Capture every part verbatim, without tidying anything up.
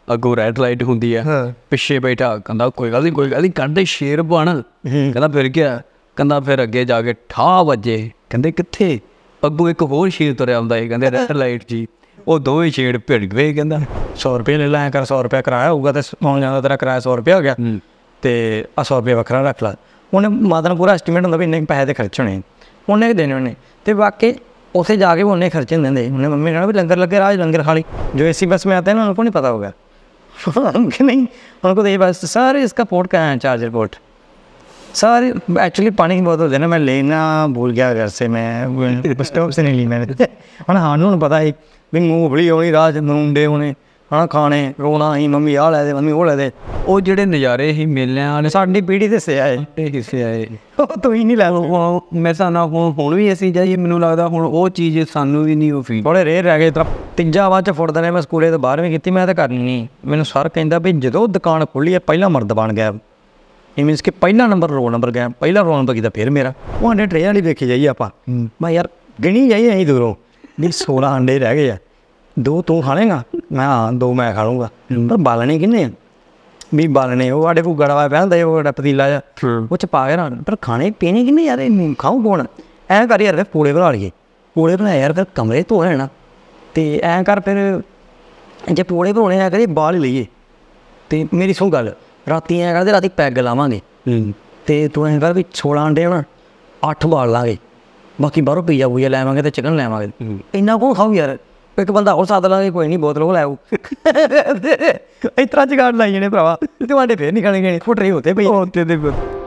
ਅੱਗੋਂ red light ਹੁੰਦੀ ਹੈ, ਪਿੱਛੇ ਬੈਠਾ ਕਹਿੰਦਾ ਕੋਈ ਗੱਲ ਨਹੀਂ ਕੋਈ ਗੱਲ ਨਹੀਂ ਕੱਢਦੇ ਸ਼ੇਰ ਬਣ। ਕਹਿੰਦਾ ਫਿਰ ਗਿਆ, ਕਹਿੰਦਾ ਫਿਰ ਅੱਗੇ ਜਾ ਕੇ ਠਾਹ ਵੱਜੇ, ਕਹਿੰਦੇ ਕਿੱਥੇ, ਅੱਗੋਂ ਇੱਕ ਹੋਰ ਸ਼ੇਰ ਤੁਰਿਆ ਆਉਂਦਾ ਸੀ, ਕਹਿੰਦੇ ਰੈਡ ਲਾਈਟ ਜੀ। ਉਹ ਦੋਵੇਂ ਸ਼ੇਰ ਭਿੜ ਗਏ। ਕਹਿੰਦਾ ਸੌ ਰੁਪਏ ਲੈ ਲਾ ਕਰ, ਸੌ ਰੁਪਇਆ ਕਿਰਾਇਆ ਹੋਊਗਾ, ਤੇ ਆਉਣ ਜਾਂਦਾ ਤੇਰਾ ਕਿਰਾਇਆ ਸੌ ਰੁਪਇਆ ਹੋ ਗਿਆ, ਤੇ ਆਹ ਸੌ ਰੁਪਇਆ ਵੱਖਰਾ ਰੱਖ ਲਾ। ਉਹਨੇ ਮਾਤਾ ਨੂੰ ਪੂਰਾ ਐਸਟੀਮੇਟ ਹੁੰਦਾ ਵੀ ਇੰਨੇ ਪੈਸੇ ਦੇ ਖਰਚ ਹੋਣੇ, ਉਹਨੇ ਦੇਣੇ ਉਹਨੇ, ਤੇ ਬਾਕੀ ਉੱਥੇ ਜਾ ਕੇ ਉਹਨੇ ਖਰਚੇ ਨਹੀਂ ਦਿੰਦੇ। ਉਹਨੇ मम्मी कहना भी लंगर लगे राज लंगर खा ली। जो ए सी बस में आते हैं ना उनको नहीं पता होगा कि नहीं, उनको तो ये बस सारे इसका पोर्ट का है, चार्जर पोर्ट सारे। एक्चुअली पानी की बोतल है ना मैं लेना भूल गया घर से, मैं बस स्टॉप से नहीं ली मैंने। हाँ हाँ उन्होंने पता है भी मूंगफली होनी राज मुंडे होने हाँ खाने, रोना ही मम्मी आ लै दे मम्मी वो लै दे। ਉਹ ਜਿਹੜੇ ਨਜ਼ਾਰੇ ਸੀ ਮੇਲਿਆਂ ਵਾਲੇ ਸਾਡੀ ਪੀੜ੍ਹੀ ਦੇ ਸੇ ਆਏ, ਇਹ ਹਿੱਸੇ ਆਏ। ਉਹ ਤੁਸੀਂ ਨਹੀਂ ਲੈ ਲਓ। ਹੁਣ ਮੇਰੇ ਹਿਸਾਬ ਨਾਲ ਹੁਣ ਹੁਣ ਵੀ ਅਸੀਂ ਜਾਈਏ, ਮੈਨੂੰ ਲੱਗਦਾ ਹੁਣ ਉਹ ਚੀਜ਼ ਸਾਨੂੰ ਵੀ ਨਹੀਂ ਉਹ ਫੀਲ। ਥੋੜ੍ਹੇ ਰੇਅਰ ਰਹਿ ਗਏ। ਤਾਂ ਤੀਜਾ ਬਾਅਦ 'ਚ ਫੁੱਟਦਾ ਨੇ। ਮੈਂ ਸਕੂਲੇ ਤੋਂ ਬਾਰ੍ਹਵੀਂ ਕੀਤੀ, ਮੈਂ ਤਾਂ ਕਰਨੀ ਨਹੀਂ। ਮੈਨੂੰ ਸਰ ਕਹਿੰਦਾ ਵੀ ਜਦੋਂ ਦੁਕਾਨ ਖੁੱਲ੍ਹੀ ਹੈ ਪਹਿਲਾ ਮਰਦ ਬਣ ਗਿਆ, ਇਹ ਮੀਨਸ ਕਿ ਪਹਿਲਾ ਨੰਬਰ ਰੋਲ ਨੰਬਰ ਗਿਆ, ਪਹਿਲਾ ਰੋਲ ਨੰਬਰ ਕੀਤਾ ਫਿਰ ਮੇਰਾ। ਉਹ ਅੰਡੇ ਟਰੇ ਵਾਲੀ ਵੇਖੀ ਜਾਈਏ ਆਪਾਂ, ਮੈਂ ਯਾਰ ਗਿਣੀ ਜਾਈਏ ਅਸੀਂ ਦੂਰੋਂ ਵੀ ਸੋਲਾਂ ਅੰਡੇ ਰਹਿ ਗਏ ਆ, ਦੋ ਤੂੰ ਖਾ ਲੇਗਾ, ਮੈਂ ਹਾਂ ਦੋ ਮੈਂ ਖਾ ਲੂੰਗਾ। ਪਰ ਬਾਲਣੇ ਕਿੰਨੇ ਆ ਵੀ ਬਾਲਣੇ ਉਹ ਸਾਡੇ ਕੋਲ ਗੜਵਾ ਪਿਆ ਹੁੰਦਾ, ਉਹ ਪਤੀਲਾ ਜਿਹਾ ਉਹ 'ਚ ਪਾ ਕੇ ਰੱਖ, ਪਰ ਖਾਣੇ ਪੀਣੇ ਕਿੰਨੇ ਯਾਰ, ਖਾਊ ਕੌਣ? ਐਂ ਕਰ ਯਾਰ ਫਿਰ ਪੂੜੇ ਬਣਾ ਲਈਏ, ਪੂੜੇ ਬਣਾਏ ਯਾਰ ਫਿਰ ਕਮਰੇ ਧੋ ਲੈਣਾ, ਅਤੇ ਐਂ ਕਰ ਫਿਰ ਜੇ ਪੂੜੇ ਬਣਾਉਣੇ ਐਂ ਕਰੀਏ ਬਾਲ ਹੀ ਲਈਏ। ਅਤੇ ਮੇਰੀ ਸੁਣ ਗੱਲ, ਰਾਤੀ ਐਂ ਕਰਦੇ ਰਾਤੀ ਪੈਗ ਲਾਵਾਂਗੇ, ਅਤੇ ਤੂੰ ਐਂ ਕਰ ਵੀ ਸੋਲਾਂ ਅੰਡੇ ਹੋਣਾ ਅੱਠ ਬਾਲ ਲਾਂਗੇ, ਬਾਕੀ ਬਾਹਰੋਂ ਪੀਜ਼ਾ ਪੂਜਾ ਲੈਵਾਂਗੇ ਅਤੇ ਚਿਕਨ ਲੈਵਾਂਗੇ। ਇੰਨਾ ਕੌਣ ਖਾਊ ਯਾਰ? ਇੱਕ ਬੰਦਾ ਹੋਰ ਸਾਧ ਲਾਂਗੇ, ਕੋਈ ਨਹੀਂ ਬੋਤਲ ਉਹ ਲੈ ਆਊ। ਇਸ ਤਰ੍ਹਾਂ ਜਗਾੜ ਲਾਈ ਜਾਣੇ ਭਰਾਵਾ, ਤੁਹਾਡੇ ਫੇਰ ਨਹੀਂ ਖਾਣੇ ਗਏ ਫੁੱਟਰੇ ਹੋਤੇ ਪਈ ਹੋਤੇ ਦੇ।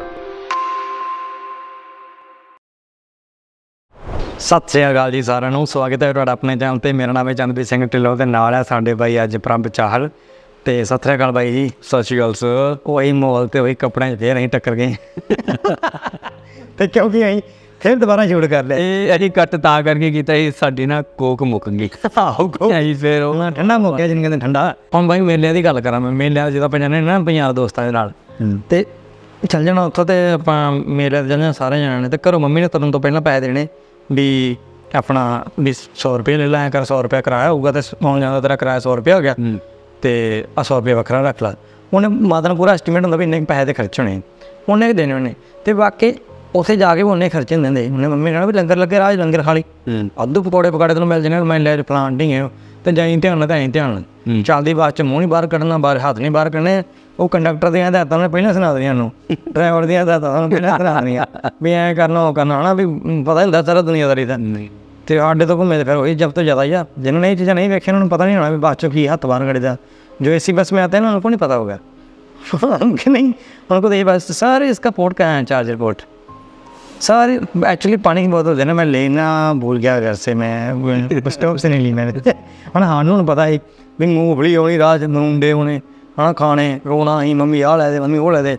ਸਤਿ ਸ਼੍ਰੀ ਅਕਾਲ ਜੀ ਸਾਰਿਆਂ ਨੂੰ, ਸਵਾਗਤ ਹੈ ਤੁਹਾਡਾ ਆਪਣੇ ਚੈਨਲ 'ਤੇ। ਮੇਰਾ ਨਾਮ ਹੈ ਚੰਦਪ੍ਰੀਤ ਸਿੰਘ ਢਿੱਲੋਂ, ਅਤੇ ਨਾਲ ਹੈ ਸਾਡੇ ਬਾਈ ਅੱਜ ਪ੍ਰਭ ਚਾਹਲ। ਅਤੇ ਸਤਿ ਸ਼੍ਰੀ ਅਕਾਲ ਬਾਈ ਜੀ। ਸਤਿ ਸ਼੍ਰੀ ਅਕਾਲ ਸਰ। ਉਹੀ ਮਾਹੌਲ ਅਤੇ ਉਹੀ ਕੱਪੜਿਆਂ 'ਚ ਫੇਰ ਅਸੀਂ ਟੱਕਰ ਗਏ, ਅਤੇ ਕਿਉਂਕਿ ਅਸੀਂ ਫਿਰ ਦੁਬਾਰਾ ਸ਼ੂਟ ਕਰ ਲਿਆ। ਇਹ ਅਸੀਂ ਕੱਟ ਤਾਂ ਕਰਕੇ ਕੀਤਾ ਸੀ, ਸਾਡੀ ਨਾ ਕੋਕ ਮੁੱਕ ਗਈ। ਆਹੋ ਅਸੀਂ ਫਿਰ ਉਹ ਠੰਡਾ ਮੁੱਕ ਗਿਆ, ਜਿਹਨੂੰ ਕਹਿੰਦੇ ਠੰਡਾ। ਹੁਣ ਬਾਈ ਮੇਲਿਆਂ ਦੀ ਗੱਲ ਕਰਾਂ ਮੈਂ, ਮੇਲਿਆਂ ਜਦੋਂ ਆਪਾਂ ਜਾਂਦੇ ਨਾ ਪੰਜਾਬ ਦੋਸਤਾਂ ਦੇ ਨਾਲ, ਅਤੇ ਚੱਲ ਜਾਣਾ ਉੱਥੋਂ, ਅਤੇ ਆਪਾਂ ਮੇਲੇ 'ਤੇ ਚੱਲ ਜਾਣਾ ਸਾਰੇ ਜਾਣੇ ਨੇ, ਅਤੇ ਘਰੋਂ ਮੰਮੀ ਨੇ ਤੁਰਨ ਤੋਂ ਪਹਿਲਾਂ ਪੈਸੇ ਦੇਣੇ ਵੀ ਆਪਣਾ ਵੀ ਸੌ ਰੁਪਏ ਲੈ ਲਾ ਕਰ, ਸੌ ਰੁਪਇਆ ਕਿਰਾਇਆ ਹੋਊਗਾ, ਅਤੇ ਆਉਣ ਜਾਂਦਾ ਤੇਰਾ ਕਿਰਾਇਆ ਸੌ ਰੁਪਇਆ ਹੋ ਗਿਆ, ਅਤੇ ਆਹ ਸੌ ਰੁਪਇਆ ਵੱਖਰਾ ਰੱਖ ਲਾ। ਉਹਨੇ ਮਾਤਾ ਨੂੰ ਪੂਰਾ ਐਸਟੀਮੇਟ ਹੁੰਦਾ ਵੀ ਇੰਨੇ ਪੈਸੇ ਦੇ ਖਰਚ ਹੋਣੇ, ਉਹਨੇ ਦੇਣੇ ਉਹਨੇ, ਅਤੇ ਬਾਕੀ ਉੱਥੇ ਜਾ ਕੇ ਉਹਨੇ ਖਰਚੇ ਨਹੀਂ ਦਿੰਦੇ। ਉਹਨੇ ਮੰਮੀ ਕਹਿਣਾ ਵੀ ਲੰਗਰ ਲੱਗੇ ਰਾਜ ਲੰਗਰ ਖਾ ਲਈ, ਅੱਧੂ ਪਕੌੜੇ ਪਕਾੜੇ ਤੈਨੂੰ ਮਿਲ ਜਾਣੇ, ਮੈਂ ਲੈ ਪਲਾਂਟਿੰਗ ਹੈ, ਅਤੇ ਜਾਈ ਧਿਆਨ ਨਾਲ ਤਾਂ ਐਂ ਧਿਆਨ ਨਾਲ ਚੱਲਦੀ ਬਾਅਦ 'ਚ ਮੂੰਹ ਨਹੀਂ ਬਾਹਰ ਕੱਢਣਾ, ਬਾਹਰ ਹੱਥ ਨਹੀਂ ਬਾਹਰ ਕੱਢਣੇ। ਉਹ ਕੰਡਕਟਰ ਦੀਆਂ ਹਦਾਇਤਾਂ ਨੇ ਪਹਿਲਾਂ ਸੁਣਾ ਦੇਣੀਆਂ ਨੂੰ, ਡਰਾਈਵਰ ਦੀਆਂ ਹਦਾਇਤਾਂ ਪਹਿਲਾਂ ਸੁਣਾ ਦੇਣੀਆਂ ਵੀ ਐਂ ਕਰਨਾ ਉਹ ਕਰਨਾ ਹੈ ਨਾ, ਵੀ ਪਤਾ ਹੁੰਦਾ ਸਾਰਾ ਦੁਨੀਆਦਾਰੀ ਦਾ। ਅਤੇ ਸਾਡੇ ਤੋਂ ਘੁੰਮੇ ਫਿਰ ਉਹੀ ਜਬ ਤੋਂ ਜ਼ਿਆਦਾ ਹੀ ਆ, ਜਿਹਨਾਂ ਨੇ ਇਹ ਚੀਜ਼ਾਂ ਨਹੀਂ ਵੇਖੀਆਂ ਉਹਨਾਂ ਨੂੰ ਪਤਾ ਨਹੀਂ ਹੋਣਾ ਵੀ ਬਾਅਦ 'ਚੋਂ ਕੀ ਹੱਥ ਬਾਹਰ ਕੱਢਦਾ। ਜੋ ਏ सी बस में आते हैं ना उनको नहीं पता होगा कि नहीं, उनको तो ये बस सारे इसका पोर्ट का है, चार्जर पोर्ट सारे। एक्चुअली पानी की बोतल है ना मैं लेना भूल गया घर से, मैं बस स्टॉप से नहीं ली मैंने। हाँ हाँ उन्होंने पता है भी मूंगफली होनी राज मुंडे होने हाँ खाने, रोना ही मम्मी आ लै दे मम्मी वो लै दे।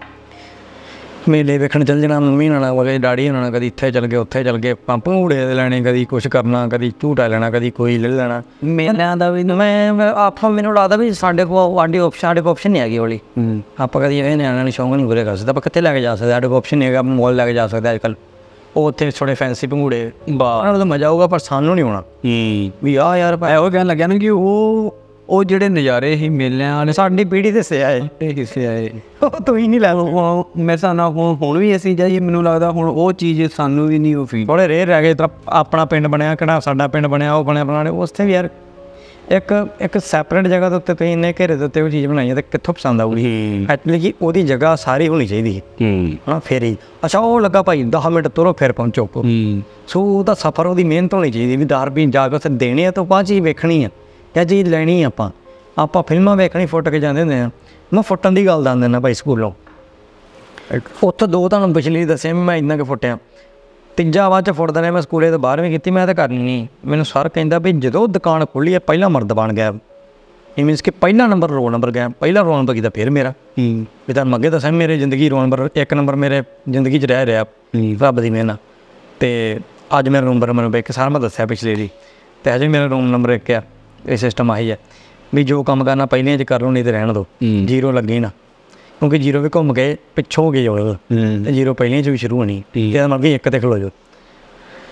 ਮੇਲੇ ਵੇਖਣ ਚੱਲ ਜਾਣਾ ਮੰਮੀ ਨਾਲ, ਵਾਲੇ ਡੈਡੀ ਹੋਣਾ, ਕਦੀ ਇੱਥੇ ਚੱਲ ਗਏ ਉੱਥੇ ਚੱਲ ਗਏ, ਪੰਪ ਘੂੜੇ ਲੈਣੇ, ਕਦੀ ਕੁਛ ਕਰਨਾ, ਕਦੀ ਝੂਟਾ ਲੈਣਾ, ਕਦੀ ਕੋਈ ਲੈ ਲੈਣਾ। ਮੇਲਿਆਂ ਦਾ ਵੀ ਮੈਂ ਆਪਾਂ ਮੈਨੂੰ ਲੱਗਦਾ ਵੀ ਸਾਡੇ ਕੋਲ ਸਾਡੀ ਆਪਸ਼ਨ ਸਾਡੇ ਕੋਲ ਆਪਸ਼ਨ ਨਹੀਂ ਹੈਗੀ ਹੌਲੀ। ਆਪਾਂ ਕਦੀ ਇਹ ਨਿਆਣਿਆਂ ਨੂੰ ਸ਼ੌਂਕ ਨਹੀਂ ਪੂਰੇ ਕਰ ਸਕਦੇ, ਆਪਾਂ ਕਿੱਥੇ ਲੈ ਕੇ ਜਾ ਸਕਦੇ, ਸਾਡੇ ਕੋਲ ਆਪਸ਼ਨ ਨਹੀਂ ਹੈਗਾ, ਆਪਾਂ ਮੋਲ ਲੈ ਕੇ ਜਾ ਸਕਦੇ ਅੱਜ ਕੱਲ੍ਹ। ਉਹ ਉੱਥੇ ਥੋੜ੍ਹੇ ਫੈਂਸੀ ਭੰਗੂੜੇ ਉਹਨਾਂ ਨੂੰ ਤਾਂ ਮਜ਼ਾ ਆਊਗਾ, ਪਰ ਸਾਨੂੰ ਨਹੀਂ ਆਉਣਾ ਵੀ ਆਹ ਯਾਰ ਉਹ ਕਹਿਣ ਲੱਗਿਆ ਨਾ ਕਿ ਉਹ ਉਹ ਜਿਹੜੇ ਨਜ਼ਾਰੇ ਸੀ ਮੇਲਿਆਂ ਵਾਲੇ ਸਾਡੀ ਪੀੜ੍ਹੀ ਦੇ ਸੇ ਆਏ, ਇਹ ਹਿੱਸੇ ਆਏ। ਉਹ ਤੁਸੀਂ ਨਹੀਂ ਲੈ ਲਓ। ਹੁਣ ਮੇਰੇ ਹਿਸਾਬ ਨਾਲ ਹੁਣ ਹੁਣ ਵੀ ਅਸੀਂ ਜਾਈਏ, ਮੈਨੂੰ ਲੱਗਦਾ ਹੁਣ ਉਹ ਚੀਜ਼ ਸਾਨੂੰ ਵੀ ਨਹੀਂ ਉਹ ਫੀਲ। ਥੋੜ੍ਹੇ ਰੇਅਰ ਰਹਿ ਗਏ। ਤਾਂ ਆਪਣਾ ਪਿੰਡ ਬਣਿਆ ਕਿਹੜਾ, ਸਾਡਾ ਪਿੰਡ ਬਣਿਆ, ਉਹ ਬਣਿਆ ਬਣਾਣੇ ਉੱਥੇ ਵੀ ਯਾਰ ਇੱਕ ਇੱਕ ਸੈਪਰੇਟ ਜਗ੍ਹਾ ਦੇ ਉੱਤੇ ਤੁਸੀਂ ਇੰਨੇ ਘੇਰੇ ਦੇ ਉੱਤੇ ਉਹ ਚੀਜ਼ ਬਣਾਈ ਹੈ, ਅਤੇ ਕਿੱਥੋਂ ਪਸੰਦ ਆਊਗੀ? ਐਕਚੁਅਲੀ ਕਿ ਉਹਦੀ ਜਗ੍ਹਾ ਸਾਰੀ ਹੋਣੀ ਚਾਹੀਦੀ ਹੈ ਹਾਂ, ਫਿਰ ਹੀ ਅੱਛਾ ਉਹ ਲੱਗਾ ਭਾਈ ਦਸ ਮਿੰਟ ਤੁਰੋ ਫਿਰ ਪਹੁੰਚੋ। ਸੋ ਉਹਦਾ ਸਫ਼ਰ ਉਹਦੀ ਮਿਹਨਤ ਹੋਣੀ ਚਾਹੀਦੀ ਵੀ ਦਸ ਰੁਪਏ ਜਾ ਕੇ ਉੱਥੇ ਦੇਣੇ ਆ, ਤਾਂ ਉਹ ਚੀਜ਼ ਵੇਖਣੀ ਆ ਜਾਂ ਚੀਜ਼ ਲੈਣੀ ਆਪਾਂ। ਆਪਾਂ ਫਿਲਮਾਂ ਵੇਖਣੀ ਫੁੱਟ ਕੇ ਜਾਂਦੇ ਹੁੰਦੇ ਹਾਂ, ਮੈਂ ਫੁੱਟਣ ਦੀ ਗੱਲ ਦੱਸ ਦਿੰਦਾ ਭਾਈ ਸਕੂਲੋਂ। ਉੱਥੋਂ ਦੋ ਤੁਹਾਨੂੰ ਪਿਛਲੀ ਦੱਸਿਆ ਵੀ ਮੈਂ ਇੰਨਾ ਕੁ ਫੁੱਟਿਆ, ਤੀਜਾ ਬਾਅਦ 'ਚ ਫੁੱਟਦਾ ਨੇ। ਮੈਂ ਸਕੂਲੇ ਤੋਂ ਬਾਰ੍ਹਵੀਂ ਕੀਤੀ, ਮੈਂ ਤਾਂ ਕਰਨੀ ਨਹੀਂ। ਮੈਨੂੰ ਸਰ ਕਹਿੰਦਾ ਵੀ ਜਦੋਂ ਦੁਕਾਨ ਖੁੱਲ੍ਹੀ ਹੈ ਪਹਿਲਾ ਮਰਦ ਬਣ ਗਿਆ, ਇਹ ਮੀਨਸ ਕਿ ਪਹਿਲਾ ਨੰਬਰ ਰੋਲ ਨੰਬਰ ਗਿਆ, ਪਹਿਲਾ ਰੋਲ ਨੰਬਰ ਕੀਤਾ ਫਿਰ ਮੇਰਾ। ਵੀ ਤੁਹਾਨੂੰ ਅੱਗੇ ਦੱਸਿਆ ਮੇਰੇ ਜ਼ਿੰਦਗੀ ਰੋਲ ਨੰਬਰ ਇੱਕ ਨੰਬਰ ਮੇਰੇ ਜ਼ਿੰਦਗੀ 'ਚ ਰਹਿ ਰਿਹਾ ਰੱਬ ਦੀ ਮਿਹਰ ਨਾਲ। ਅਤੇ ਅੱਜ ਮੇਰਾ ਨੰਬਰ ਮੈਨੂੰ ਇੱਕ ਸਾਰ ਮੈਂ ਦੱਸਿਆ ਪਿਛਲੇ ਦੀ, ਅਤੇ ਹਜੇ ਮੇਰਾ ਰੋਲ ਨੰਬਰ ਇੱਕ ਆ। ਇਹ ਸਿਸਟਮ ਆਹੀ ਹੈ ਵੀ ਜੋ ਕੰਮ ਕਰਨਾ ਪਹਿਲਿਆਂ 'ਚ ਕਰ ਲਓ, ਨਹੀਂ ਤਾਂ ਰਹਿਣ ਦਿਓ, ਜੀਰੋ ਲੱਗੇ ਨਾ, ਕਿਉਂਕਿ ਜੀਰੋ ਵੀ ਘੁੰਮ ਕੇ ਪਿੱਛੋਂ ਹੋ ਗਏ ਜਾਓ, ਅਤੇ ਜੀਰੋ ਪਹਿਲਿਆਂ 'ਚ ਵੀ ਸ਼ੁਰੂ ਹੋਣੀ, ਇਹਦਾ ਮਤਲਬ ਕਿ ਇੱਕ 'ਤੇ ਖਲੋ ਜਾਓ।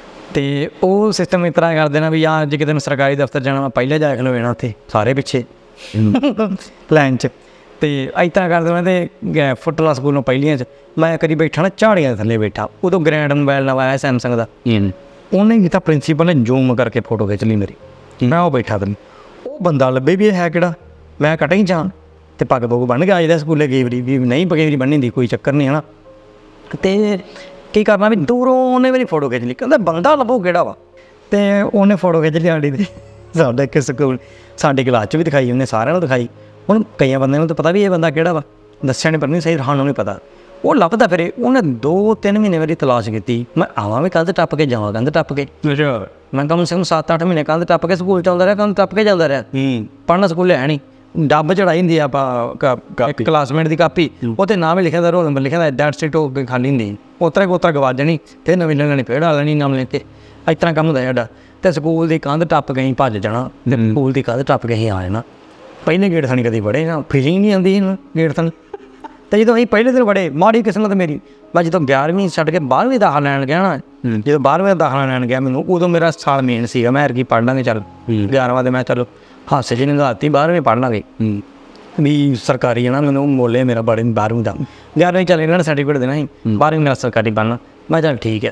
ਅਤੇ ਉਹ ਸਿਸਟਮ ਇਸ ਤਰ੍ਹਾਂ ਕਰ ਦੇਣਾ ਵੀ ਜਾਂ ਜੇ ਕਿਤੇ ਮੈਂ ਸਰਕਾਰੀ ਦਫ਼ਤਰ ਜਾਣਾ, ਮੈਂ ਪਹਿਲਾਂ ਜਾ ਕੇ ਖਲੋ ਜਾਣਾ ਉੱਥੇ ਸਾਰੇ ਪਿੱਛੇ, ਲਾਈਨ 'ਚ। ਅਤੇ ਇਸ ਤਰ੍ਹਾਂ ਕਰਦੇ ਮੈਂ ਤੇ ਫੁੱਟਬਾਲ ਸਕੂਲੋਂ ਪਹਿਲੀਆਂ 'ਚ ਮੈਂ ਕਦੀ ਬੈਠਾ ਨਾ ਝਾੜੀਆਂ ਦੇ ਥੱਲੇ ਬੈਠਾ, ਉਦੋਂ ਗ੍ਰੈਂਡ ਮੋਬਾਈਲ ਨਵਾਂ ਆਇਆ ਸੈਮਸੰਗ ਦਾ, ਉਹਨੇ ਕੀਤਾ ਪ੍ਰਿੰਸੀਪਲ ਨੇ ਜ਼ੂਮ ਕਰਕੇ ਫੋਟੋ ਖਿੱਚ ਲਈ ਮੇਰੀ, ਮੈਂ ਉਹ ਬੈਠਾ ਤੇ ਉਹ ਬੰਦਾ ਲੱਭੇ ਵੀ ਇਹ ਹੈ ਕਿਹੜਾ, ਮੈਂ ਕਟਿੰਗ ਜਾਣ ਅਤੇ ਪੱਗ ਪੁੱਗ ਬੰਨ੍ਹ ਕੇ ਆ ਜਾਂਦਾ ਸਕੂਲੇ ਕਈ ਵਾਰੀ ਵੀ ਨਹੀਂ ਕਈ ਵਾਰੀ ਬੰਨ੍ਹੀ ਦੀ ਕੋਈ ਚੱਕਰ ਨਹੀਂ ਹੈ ਨਾ। ਅਤੇ ਕੀ ਕਰਨਾ ਵੀ ਦੂਰੋਂ ਉਹਨੇ ਮੇਰੀ ਫੋਟੋ ਖਿੱਚ ਲਈ, ਕਹਿੰਦਾ ਬੰਦਾ ਲੱਭੋ ਕਿਹੜਾ ਵਾ, ਅਤੇ ਉਹਨੇ ਫੋਟੋ ਖਿੱਚ ਲਈ ਸਾਡੀ ਦੀ ਸਾਡਾ ਇੱਕ ਸਕੂਲ ਸਾਡੀ ਕਲਾਸ 'ਚ ਵੀ ਦਿਖਾਈ, ਉਹਨੇ ਸਾਰਿਆਂ ਨੂੰ ਦਿਖਾਈ। ਹੁਣ ਕਈਆਂ ਬੰਦਿਆਂ ਨੂੰ ਤਾਂ ਪਤਾ ਵੀ ਇਹ ਬੰਦਾ ਕਿਹੜਾ ਵਾ, ਦੱਸਿਆ ਨਹੀਂ ਪਰ ਨਹੀਂ ਸਹੀ ਸਾਨੂੰ ਨਹੀਂ ਪਤਾ। ਉਹ ਲੱਭਦਾ ਫਿਰ ਉਹਨੇ ਦੋ ਤਿੰਨ ਮਹੀਨੇ ਮੇਰੀ ਤਲਾਸ਼ ਕੀਤੀ, ਮੈਂ ਆਵਾਂ ਵੀ ਕੰਧ ਟੱਪ ਕੇ ਜਾਵਾਂ ਕੰਧ ਟੱਪ ਕੇ। ਮੈਂ ਕਮ ਸੇ ਕਮ ਸੱਤ ਅੱਠ ਮਹੀਨੇ ਕੰਧ ਟੱਪ ਕੇ ਸਕੂਲ ਚੱਲਦਾ ਰਿਹਾ, ਕੰਧ ਟੱਪ ਕੇ ਚੱਲਦਾ ਰਿਹਾ। ਪੜ੍ਹਨਾ ਸਕੂਲੇ ਹੈ ਨਹੀਂ, ਡੱਬ ਚੜਾਈ ਹੁੰਦੀ ਆਪਾਂ ਇੱਕ ਕਲਾਸਮੇਟ ਦੀ ਕਾਪੀ, ਉਹ 'ਤੇ ਨਾਮ ਹੀ ਲਿਖਿਆ ਦਾ, ਰੋਲ ਨੰਬਰ ਲਿਖਿਆ ਦਾ, ਡੈਟ ਸੀਟ ਹੋ ਕੇ ਖਾਲੀ ਹੁੰਦੀ, ਉਤਰਾ ਉਤਰਾ ਗਵਾ ਜਾਣੀ, ਫਿਰ ਨਵੀਂ ਲੈਣੀ ਫਿਰ ਆ ਲੈਣੀ ਨਾਮ ਲੈ ਕੇ। ਇਸ ਤਰ੍ਹਾਂ ਕੰਮ ਹੁੰਦਾ ਸਾਡਾ। ਅਤੇ ਸਕੂਲ ਦੀ ਕੰਧ ਟੱਪ ਕੇ ਅਸੀਂ ਭੱਜ ਜਾਣਾ, ਸਕੂਲ ਦੀ ਕੰਧ ਟੱਪ ਕੇ ਅਸੀਂ ਆ ਜਾਣਾ। ਪਹਿਲੇ ਗੇਟ ਥਾਣੀ ਕਦੇ ਵੜੇ ਨਾ, ਫਿਟਿੰਗ ਨਹੀਂ ਆਉਂਦੀ ਗੇਟ ਥਾਣੀ। ਅਤੇ ਜਦੋਂ ਅਸੀਂ ਪਹਿਲੇ ਦਿਨ ਵੜੇ ਮਾੜੀ ਕਿਸਮਤ ਮੇਰੀ, ਮੈਂ ਜਦੋਂ ਗਿਆਰਵੀਂ ਛੱਡ ਕੇ ਬਾਰ੍ਹਵੀਂ ਦਾਖਲਾ ਲੈਣ ਗਿਆ ਨਾ, ਜਦੋਂ ਬਾਰ੍ਹਵੀਂ ਦਾ ਦਾਖਲਾ ਲੈਣ ਗਿਆ ਮੈਨੂੰ, ਉਦੋਂ ਮੇਰਾ ਸਾਲ ਮੇਨ ਸੀਗਾ, ਮੈਂ ਐਰਕੀ ਪੜ੍ਹ ਲਾਂਗੇ ਚੱਲ ਗਿਆਰਵਾਂ ਦੇ, ਮੈਂ ਚਲੋ ਹਾਸੇ 'ਚ ਨਿਗਾਹਤੀ ਬਾਰ੍ਹਵੀਂ ਪੜ੍ਹ ਲਾਂਗੇ ਵੀ ਸਰਕਾਰੀ ਹੈ ਨਾ, ਮੈਨੂੰ ਮੋਲੇ ਮੇਰਾ ਬੜੇ ਬਾਰ੍ਹਵੀਂ ਦਾ। ਗਿਆਰਵੀਂ ਚੱਲ ਇਹਨਾਂ ਨੇ ਸਰਟੀਫਿਕੇਟ ਦੇਣਾ ਸੀ, ਬਾਰ੍ਹਵੀਂ ਮੇਰਾ ਸਰਕਾਰੀ ਬਣਨਾ। ਮੈਂ ਚੱਲ ਠੀਕ ਹੈ,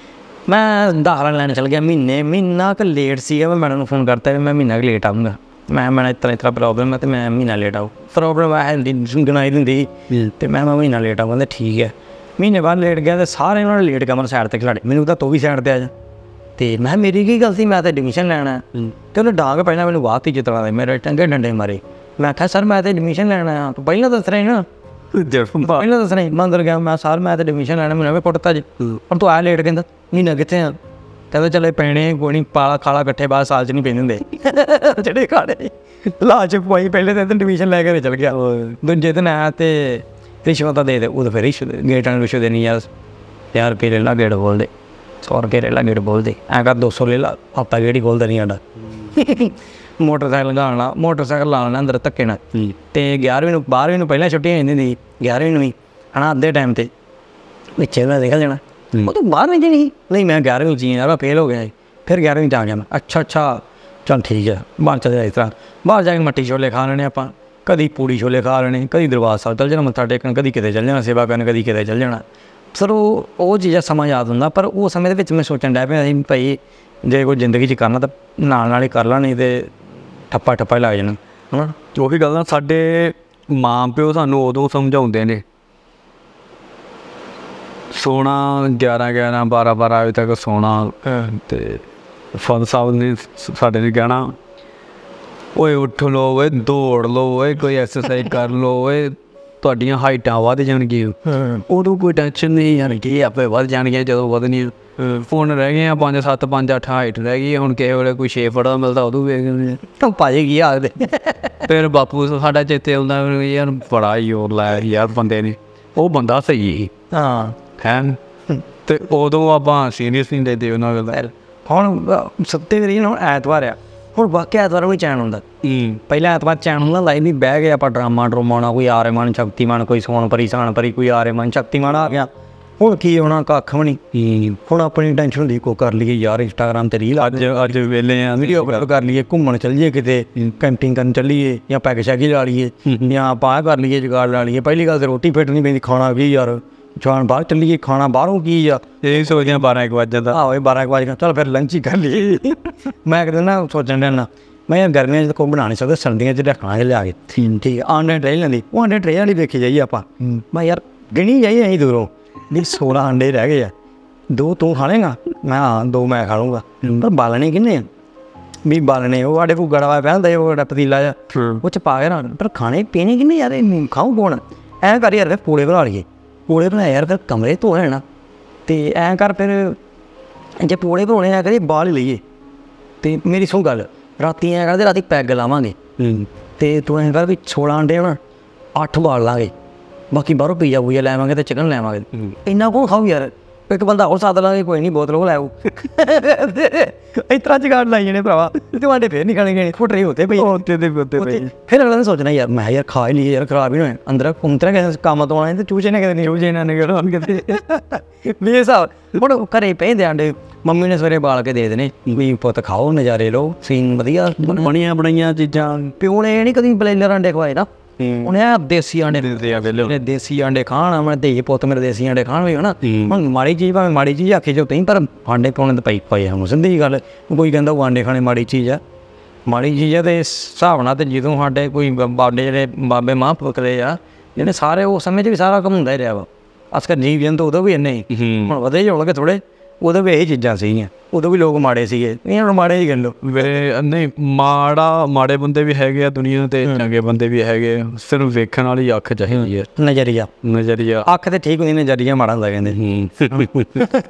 ਮੈਂ ਦਾਖਲਾ ਲੈਣ ਚੱਲ ਗਿਆ। ਮਹੀਨੇ ਮਹੀਨਾ ਕੁ ਲੇਟ ਸੀਗਾ, ਮੈਂ ਮੈਡਮ ਨੂੰ ਫੋਨ ਕਰਤਾ ਵੀ ਮੈਂ ਮਹੀਨਾ ਕੁ ਲੇਟ ਆਊਂਗਾ। ਮੈਂ ਮੈਂ ਇਸ ਤਰ੍ਹਾਂ ਇਸ ਤਰ੍ਹਾਂ ਪ੍ਰੋਬਲਮ ਹੈ ਅਤੇ ਮੈਂ ਮਹੀਨਾ ਲੇਟ ਆਊ, ਪ੍ਰੋਬਲਮ ਹੈ ਗਣਾਈ ਦਿੰਦੀ, ਅਤੇ ਮੈਂ ਮੈਂ ਮਹੀਨਾ ਲੇਟ ਆਊਂਗਾ। ਠੀਕ ਹੈ, ਮਹੀਨੇ ਬਾਅਦ ਲੇਟ ਗਿਆ ਅਤੇ ਸਾਰੇ ਉਹਨਾਂ ਨੇ ਲੇਟ ਕਮਰ ਸਾਈਡ 'ਤੇ ਖਿਲਾੜੇ, ਮੈਨੂੰ ਤਾਂ ਤੂੰ ਵੀ ਸਾਈਡ 'ਤੇ ਆ ਜਾ। ਅਤੇ ਮੈਂ ਮੇਰੀ ਕੀ ਗਲਤੀ, ਮੈਂ ਤਾਂ ਐਡਮਿਸ਼ਨ ਲੈਣਾ। ਅਤੇ ਉਹਨੇ ਡਾਂਗ ਪਹਿਲਾਂ ਮੈਨੂੰ ਵਾਹ ਤੀ ਜਿਤਨਾ ਦੇ ਮੇਰੇ ਟੰਗੇ ਡੰਡੇ ਮਾਰੇ। ਮੈਂ ਕਿਹਾ ਸਰ ਮੈਂ ਤਾਂ ਐਡਮਿਸ਼ਨ ਲੈਣਾ ਆ, ਤੂੰ ਪਹਿਲਾਂ ਦੱਸ ਰਿਹਾ ਨਾ, ਪਹਿਲਾਂ ਦੱਸ ਰਿਹਾ। ਮੈਂ ਅੰਦਰ ਗਿਆ, ਮੈਂ ਸਰ ਮੈਂ ਤਾਂ ਐਡਮਿਸ਼ਨ ਲੈਣਾ, ਮੈਨੂੰ ਵੀ ਕੁੱਟਤਾ ਜੀ, ਹੁਣ ਤੂੰ ਆਇਆ ਲੇਟ। ਕਹਿੰਦਾ ਮਹੀਨਾ ਕਿੱਥੇ ਆ, ਕਹਿੰਦਾ ਚੱਲੇ ਪੈਣੇ ਕੋਈ ਨਹੀਂ, ਪਾਲਾ ਖਾਲਾ ਇਕੱਠੇ ਬਾਅਦ ਸਾਲ 'ਚ ਨਹੀਂ ਪੈਂਦੇ ਹੁੰਦੇ ਜਿਹੜੇ ਖਾਣੇ ਲਾਜ ਪਵਾਈ। ਪਹਿਲੇ ਦਿਨ ਐਡਮਿਸ਼ਨ ਲੈ ਕੇ ਚੱਲ ਗਿਆ, ਦੂਜੇ ਦਿਨ ਆਇਆ ਅਤੇ ਰਿਸ਼ਵਤਾਂ ਦੇ ਦੇ, ਉਦੋਂ ਫਿਰ ਰਿਸ਼ਵਤ ਗੇਟਾਂ ਨੂੰ ਰਿਸ਼ਵਤ ਦੇਣੀ, ਯਾਰ ਹਜ਼ਾਰ ਰੁਪਏ ਲੈ ਲਾ ਗੇਟ ਖੋਲ੍ਹ ਦੇ, ਸੌ ਰੁਪਏ ਲੈ ਲਾ ਗੇਟ ਖੋਲ੍ਹ ਦੇ, ਐਂ ਕਰ ਦੋ ਸੌ ਲੈ ਲਾ, ਆਪਾਂ ਗੇਟ ਹੀ ਖੋਲ੍ਹਦਾ ਨਹੀਂ ਸਾਡਾ। ਮੋਟਰਸਾਈਕਲ ਲਾਉਣਾ, ਮੋਟਰਸਾਈਕਲ ਲਾ ਲੈਣਾ ਅੰਦਰ ਧੱਕੇ ਨਾਲ। ਅਤੇ ਗਿਆਰਵੀਂ ਨੂੰ ਬਾਰ੍ਹਵੀਂ ਨੂੰ ਪਹਿਲਾਂ ਛੁੱਟੀਆਂ ਜਾਂਦੀ ਹੁੰਦੀ, ਗਿਆਰਵੀਂ ਨੂੰ ਵੀ ਹੈ ਨਾ ਅੱਧੇ ਟਾਈਮ 'ਤੇ ਪਿੱਛੇ ਮੈਂ ਨਿਕਲ ਜਾਣਾ। ਉਹ ਤਾਂ ਬਾਰ੍ਹਵੀਂ 'ਚ ਨਹੀਂ ਨਹੀਂ ਮੈਂ ਗਿਆਰਵੀਂ 'ਚ ਯਾਰ ਮੈਂ ਫੇਲ ਹੋ ਗਿਆ ਸੀ, ਫਿਰ ਗਿਆਰਵੀਂ 'ਚ ਆ ਗਿਆ ਮੈਂ। ਅੱਛਾ ਅੱਛਾ ਚੱਲ ਠੀਕ ਹੈ, ਬਾਹਰ ਚੱਲ ਜਾ। ਇਸ ਤਰ੍ਹਾਂ ਬਾਹਰ ਜਾ ਕੇ ਮੱਟੀ ਛੋਲੇ ਖਾ ਲੈਣੇ ਆਪਾਂ, ਕਦੀ ਪੂੜੀ ਛੋਲੇ ਖਾ ਲੈਣੇ, ਕਦੀ ਦਰਬਾਰ ਸਾਹਿਬ ਚੱਲ ਜਾਣਾ ਮੱਥਾ ਟੇਕਣ, ਕਦੀ ਕਿਤੇ ਚੱਲ ਜਾਣਾ ਸੇਵਾ ਕਰਨ, ਕਦੀ ਕਿਤੇ ਚੱਲ ਜਾਣਾ। ਸਰ ਉਹ ਉਹ ਚੀਜ਼ਾਂ ਸਮਾਂ ਯਾਦ ਹੁੰਦਾ, ਪਰ ਉਹ ਸਮੇਂ ਦੇ ਵਿੱਚ ਮੈਂ ਸੋਚਣ ਡਿਆ ਪਿਆ ਸੀ ਭਾਈ ਜੇ ਕੋਈ ਜ਼ਿੰਦਗੀ 'ਚ ਕਰਨਾ ਤਾਂ ਨਾਲ ਨਾਲ ਹੀ ਕਰ ਲਾ, ਨਹੀਂ ਤਾਂ ਠੱਪਾ ਠੱਪਾ ਹੀ ਲੱਗ ਜਾਣਾ ਹੈ ਨਾ। ਉਹੀ ਗੱਲ ਨਾ, ਸਾਡੇ ਮਾਂ ਪਿਓ ਸਾਨੂੰ ਉਦੋਂ ਸਮਝਾਉਂਦੇ ਨੇ ਸੋਣਾ ਗਿਆਰਾਂ ਗਿਆਰਾਂ ਬਾਰਾਂ ਬਾਰਾਂ ਵਜੇ ਤੱਕ ਸੋਣਾ, ਅਤੇ ਫਾਦਰ ਸਾਹਿਬ ਨੇ ਸਾਡੇ ਨੇ ਕਹਿਣਾ ਓਏ ਉੱਠ ਲਓ ਓਏ, ਦੌੜ ਲਓ ਓਏ, ਕੋਈ ਐਕਸਰਸਾਈਜ਼ ਕਰ ਲਓ ਓਏ, ਤੁਹਾਡੀਆਂ ਹਾਈਟਾਂ ਵੱਧ ਜਾਣਗੀਆਂ। ਉਦੋਂ ਕੋਈ ਟੈਨਸ਼ਨ ਨਹੀਂ ਯਾਰ, ਕੀ ਆਪੇ ਵੱਧ ਜਾਣਗੀਆਂ ਜਦੋਂ ਵਧਣੀਆਂ। ਫੋਨ ਰਹਿ ਗਏ ਆ ਪੰਜ ਸੱਤ ਪੰਜ ਅੱਠ ਹਾਈਟ ਰਹਿ ਗਈ, ਹੁਣ ਕਿਸੇ ਵੇਲੇ ਕੋਈ ਛੇ ਫੁੱਟ ਦਾ ਮਿਲਦਾ ਉਦੋਂ ਵੇਖਦੇ ਤਾਂ ਭਾਜੀ ਕੀ ਆਖਦੇ। ਫਿਰ ਬਾਪੂ ਸਾਡਾ ਚੇਤੇ ਆਉਂਦਾ ਯਾਰ ਬੜਾ ਜ਼ੋਰ ਲਾਇਆ ਯਾਰ ਬੰਦੇ ਨੇ, ਉਹ ਬੰਦਾ ਸਹੀ ਹਾਂ ਹੈ। ਅਤੇ ਉਦੋਂ ਆਪਾਂ ਸੀਰੀਅਸ ਨਹੀਂ ਲੈਂਦੇ ਉਹਨਾਂ ਗੱਲ। ਹੁਣ ਸੱਤੇ ਵਾਰੀ ਹੁਣ ਐਤਵਾਰ ਆ, ਹੁਣ ਵਾਕਿਆ ਐਤਵਾਰ ਵੀ ਚੈਨ ਹੁੰਦਾ। ਪਹਿਲਾਂ ਐਤਵਾਰ ਚੈਨ ਹੁੰਦਾ, ਲਾਈਨ ਨਹੀਂ ਬਹਿ ਗਏ ਆਪਾਂ ਡਰਾਮਾ ਡਰੋਮਾਣਾ, ਕੋਈ ਆਰੇਮਨ ਸ਼ਕਤੀਮਾਨ, ਕੋਈ ਸੋਨ ਪਰੀ ਸਾਨ ਪਰੀ, ਕੋਈ ਆਰੇਮਨ ਸ਼ਕਤੀਮਾਨ ਆ ਗਿਆ। ਹੁਣ ਕੀ ਹੋਣਾ, ਕੱਖ ਵੀ ਨਹੀਂ। ਹੁਣ ਆਪਣੀ ਟੈਨਸ਼ਨ ਹੁੰਦੀ ਕੋ ਕਰ ਲਈਏ ਯਾਰ ਇੰਸਟਾਗ੍ਰਾਮ 'ਤੇ ਰੀਲ, ਅੱਜ ਅੱਜ ਵੇਲੇ ਆ ਵੀਡੀਓ ਕਰ ਲਈਏ, ਘੁੰਮਣ ਚੱਲ ਜਾਈਏ ਕਿਤੇ, ਕੈਂਪਿੰਗ ਕਰਨ ਚੱਲੀਏ, ਜਾਂ ਪੈਗ ਸ਼ੈਗ ਲਾ ਲਈਏ, ਜਾਂ ਆਪਾਂ ਆਹ ਕਰ ਲਈਏ ਜੁਗਾੜ ਲਾ ਲਈਏ। ਪਹਿਲੀ ਗੱਲ ਤਾਂ ਰੋਟੀ ਫਿੱਟ ਨਹੀਂ ਪੈਂਦੀ, ਖਾਣਾ ਵੀ ਯਾਰ ਜਾਣ ਬਾਹਰ ਚੱਲੀਏ, ਖਾਣਾ ਬਾਹਰੋਂ ਕੀ ਆ, ਇਹ ਸੋਚਦੇ ਹਾਂ ਬਾਰਾਂ ਇੱਕ ਵਜੇ ਜਾਂਦਾ। ਆਹੋ ਇਹ ਬਾਰਾਂ ਇੱਕ ਵਜੇ ਚੱਲ ਫਿਰ ਲੰਚ ਹੀ ਕਰ ਲਈਏ। ਮੈਂ ਕਿਤੇ ਨਾ ਸੋਚਣ ਡਿਆ ਨਾ, ਮੈਂ ਯਾਰ ਗਰਮੀਆਂ 'ਚ ਤਾਂ ਕੋਈ ਬਣਾ ਨਹੀਂ ਸਕਦਾ, ਸਰਦੀਆਂ 'ਚ ਰੱਖਾਂਗੇ ਲਿਆ ਕੇ ਠੀਕ ਆਂਡੇ ਟਰੇ ਲੈਂਦੀ, ਉਹ ਆਂਡੇ ਟਰੇ ਵਾਲੀ ਵੇਖੀ ਜਾਈਏ ਆਪਾਂ। ਮੈਂ ਯਾਰ ਗਿਣੀ ਜਾਈਏ ਅਸੀਂ ਦੂਰੋਂ ਨਹੀਂ ਸੋਲਾਂ ਆਂਡੇ ਰਹਿ ਗਏ ਆ, ਦੋ ਤੂੰ ਖਾ ਲੇਗਾ, ਮੈਂ ਹਾਂ ਦੋ ਮੈਂ ਖਾ ਲੂੰਗਾ, ਪਰ ਬਾਲਣੇ ਕਿੰਨੇ ਆ ਵੀ ਬਾਲਣੇ ਉਹ ਸਾਡੇ ਕੋਲ ਗੜਵਾ ਪਿਆ ਹੁੰਦਾ, ਉਹ ਪਤੀਲਾ ਜਿਹਾ ਉਹ 'ਚ ਪਾ ਕੇ ਨਾ, ਪਰ ਖਾਣੇ ਪੀਣੇ ਕਿੰਨੇ ਯਾਰ, ਇਹ ਖਾਊ ਕੌਣ। ਐਂ ਕਰ ਯਾਰ ਫਿਰ ਪੂੜੇ ਬਣਾ ਲਈਏ, ਪੂੜੇ ਬਣਾਏ ਯਾਰ ਫਿਰ ਕਮਰੇ ਧੋ ਲੈਣਾ, ਅਤੇ ਐਂ ਕਰ ਫਿਰ ਜੇ ਪੂੜੇ ਬਣਾਉਣੇ ਐਂ ਕਰੀਏ ਬਾਲ ਹੀ ਲਈਏ। ਅਤੇ ਮੇਰੀ ਸੁਣ ਗੱਲ, ਰਾਤੀ ਐਂ ਕਰਦੇ ਰਾਤੀ ਪੈਗ ਲਾਵਾਂਗੇ, ਅਤੇ ਤੂੰ ਐਂ ਕਰ ਵੀ ਸੋਲਾਂ ਅੰਡੇ ਹੋਣਾ ਅੱਠ ਬਾਲ ਲਾਂਗੇ, ਬਾਕੀ ਬਾਹਰੋਂ ਪੀਜ਼ਾ ਪੂਜਾ ਲੈਵਾਂਗੇ ਅਤੇ ਚਿਕਨ ਲੈਵਾਂਗੇ। ਇੰਨਾ ਕੌਣ ਖਾਊ ਯਾਰ, ਇੱਕ ਬੰਦਾ ਹੋਰ ਸਾਧ ਲਾਂਗੇ, ਕੋਈ ਨਹੀਂ ਬੋਤਲ ਉਹ ਲੈ ਆਊ। ਇਸ ਤਰ੍ਹਾਂ ਜਗਾੜ ਲਾਈ ਜਾਣੇ ਭਰਾਵਾ, ਤੁਹਾਡੇ ਫਿਰ ਨਹੀਂ ਖਾਣੇ ਗਏ ਫੁੱਟਰੇ ਹੋਤੇ ਪਈ ਹੋਤੇ ਦੇ ਹੋਤੇ ਪਈ। ਫਿਰ ਅਗਲੇ ਨੇ ਸੋਚਣਾ ਯਾਰ ਮੈਂ ਯਾਰ ਖਾ ਹੀ ਲਈਏ ਯਾਰ, ਖਰਾਬ ਹੀ ਨਾ ਹੋਏ ਅੰਦਰ ਘੁੰਮਤਰਾ ਕਿਸੇ ਕੰਮ ਤੋਂ ਆਉਣਾ, ਅਤੇ ਚੂਚੇ ਨੇ ਕਿਤੇ ਨਹੀਂ ਚੂਚੇ ਨਾ ਨਿਕਲ ਕਿਤੇ ਵੀ ਹਿਸਾਬ। ਹੁਣ ਘਰੇ ਪੈਂਦੇ ਆਂਡੇ ਮੰਮੀ ਨੇ ਸਵੇਰੇ ਬਾਲ ਕੇ ਦੇ ਦੇਣੇ ਵੀ ਪੁੱਤ ਖਾਓ ਨਜ਼ਾਰੇ ਲਓ ਸੀਨ ਵਧੀਆ ਬਣੀਆਂ ਬਣਾਈਆਂ ਚੀਜ਼ਾਂ। ਪਿਓ ਨੇ ਇਹ ਨਹੀਂ ਕਦੀ ਬਲੇਲਰ ਆਂਡੇ ਖਵਾਏ ਨਾ, ਉਹਨੇ ਆ ਦੇਸੀ ਆਂਡੇ ਦੇ ਆ ਵੇਲੇ ਦੇਸੀ ਆਂਡੇ ਖਾਣ ਮੈਂ ਧੀ ਪੁੱਤ ਮੇਰੇ ਦੇਸੀ ਆਂਡੇ ਖਾਣ ਵੀ ਹਨਾ। ਹੁਣ ਮਾੜੀ ਚੀਜ਼ ਭਾਵੇਂ ਮਾੜੀ ਚੀਜ਼ ਆਖੀ ਜੋ ਤੁਸੀਂ ਪਰ ਆਂਡੇ ਪਾਉਣੇ ਤਾਂ ਪਈ ਪਏ ਹੁਣ ਸਿੱਧੀ ਗੱਲ। ਕੋਈ ਕਹਿੰਦਾ ਉਹ ਆਂਡੇ ਖਾਣੇ ਮਾੜੀ ਚੀਜ਼ ਆ, ਮਾੜੀ ਚੀਜ਼ ਆ। ਅਤੇ ਇਸ ਹਿਸਾਬ ਨਾਲ ਤੇ ਜਦੋਂ ਸਾਡੇ ਕੋਈ ਬਾਬੇ ਜਿਹੜੇ ਬਾਬੇ ਮਹਾਂਪੁਰਖ ਆ ਜਿਹਨੇ ਸਾਰੇ ਉਸ ਸਮੇਂ 'ਚ ਵੀ ਸਾਰਾ ਕੰਮ ਹੁੰਦਾ ਹੀ ਰਿਹਾ ਵਾ। ਅਸਕਰ ਜੀਵ ਜੰਤੂ ਉਦੋਂ ਵੀ ਇੰਨੇ ਹੀ ਹੁਣ ਵਧੇ ਜੋੜ ਕੇ ਥੋੜ੍ਹੇ, ਉਦੋਂ ਵੀ ਇਹੀ ਚੀਜ਼ਾਂ ਸੀਗੀਆਂ, ਉਦੋਂ ਵੀ ਲੋਕ ਮਾੜੇ ਸੀਗੇ। ਇਹ ਹੁਣ ਮਾੜੇ ਹੀ ਗੱਲ ਵੇ ਨਹੀਂ ਮਾੜਾ ਮਾੜੇ ਬੰਦੇ ਵੀ ਹੈਗੇ ਆ ਦੁਨੀਆ ਤੇ, ਚੰਗੇ ਬੰਦੇ ਵੀ ਹੈਗੇ, ਸਿਰਫ ਵੇਖਣ ਵਾਲੀ ਅੱਖ ਚਾਹੀਦੀ ਹੈ, ਨਜ਼ਰੀਆ ਨਜ਼ਰੀਆ। ਅੱਖ ਤੇ ਠੀਕ ਹੁੰਦੀ, ਨਜ਼ਰੀਆ ਮਾੜਾ ਹੁੰਦਾ ਕਹਿੰਦੇ।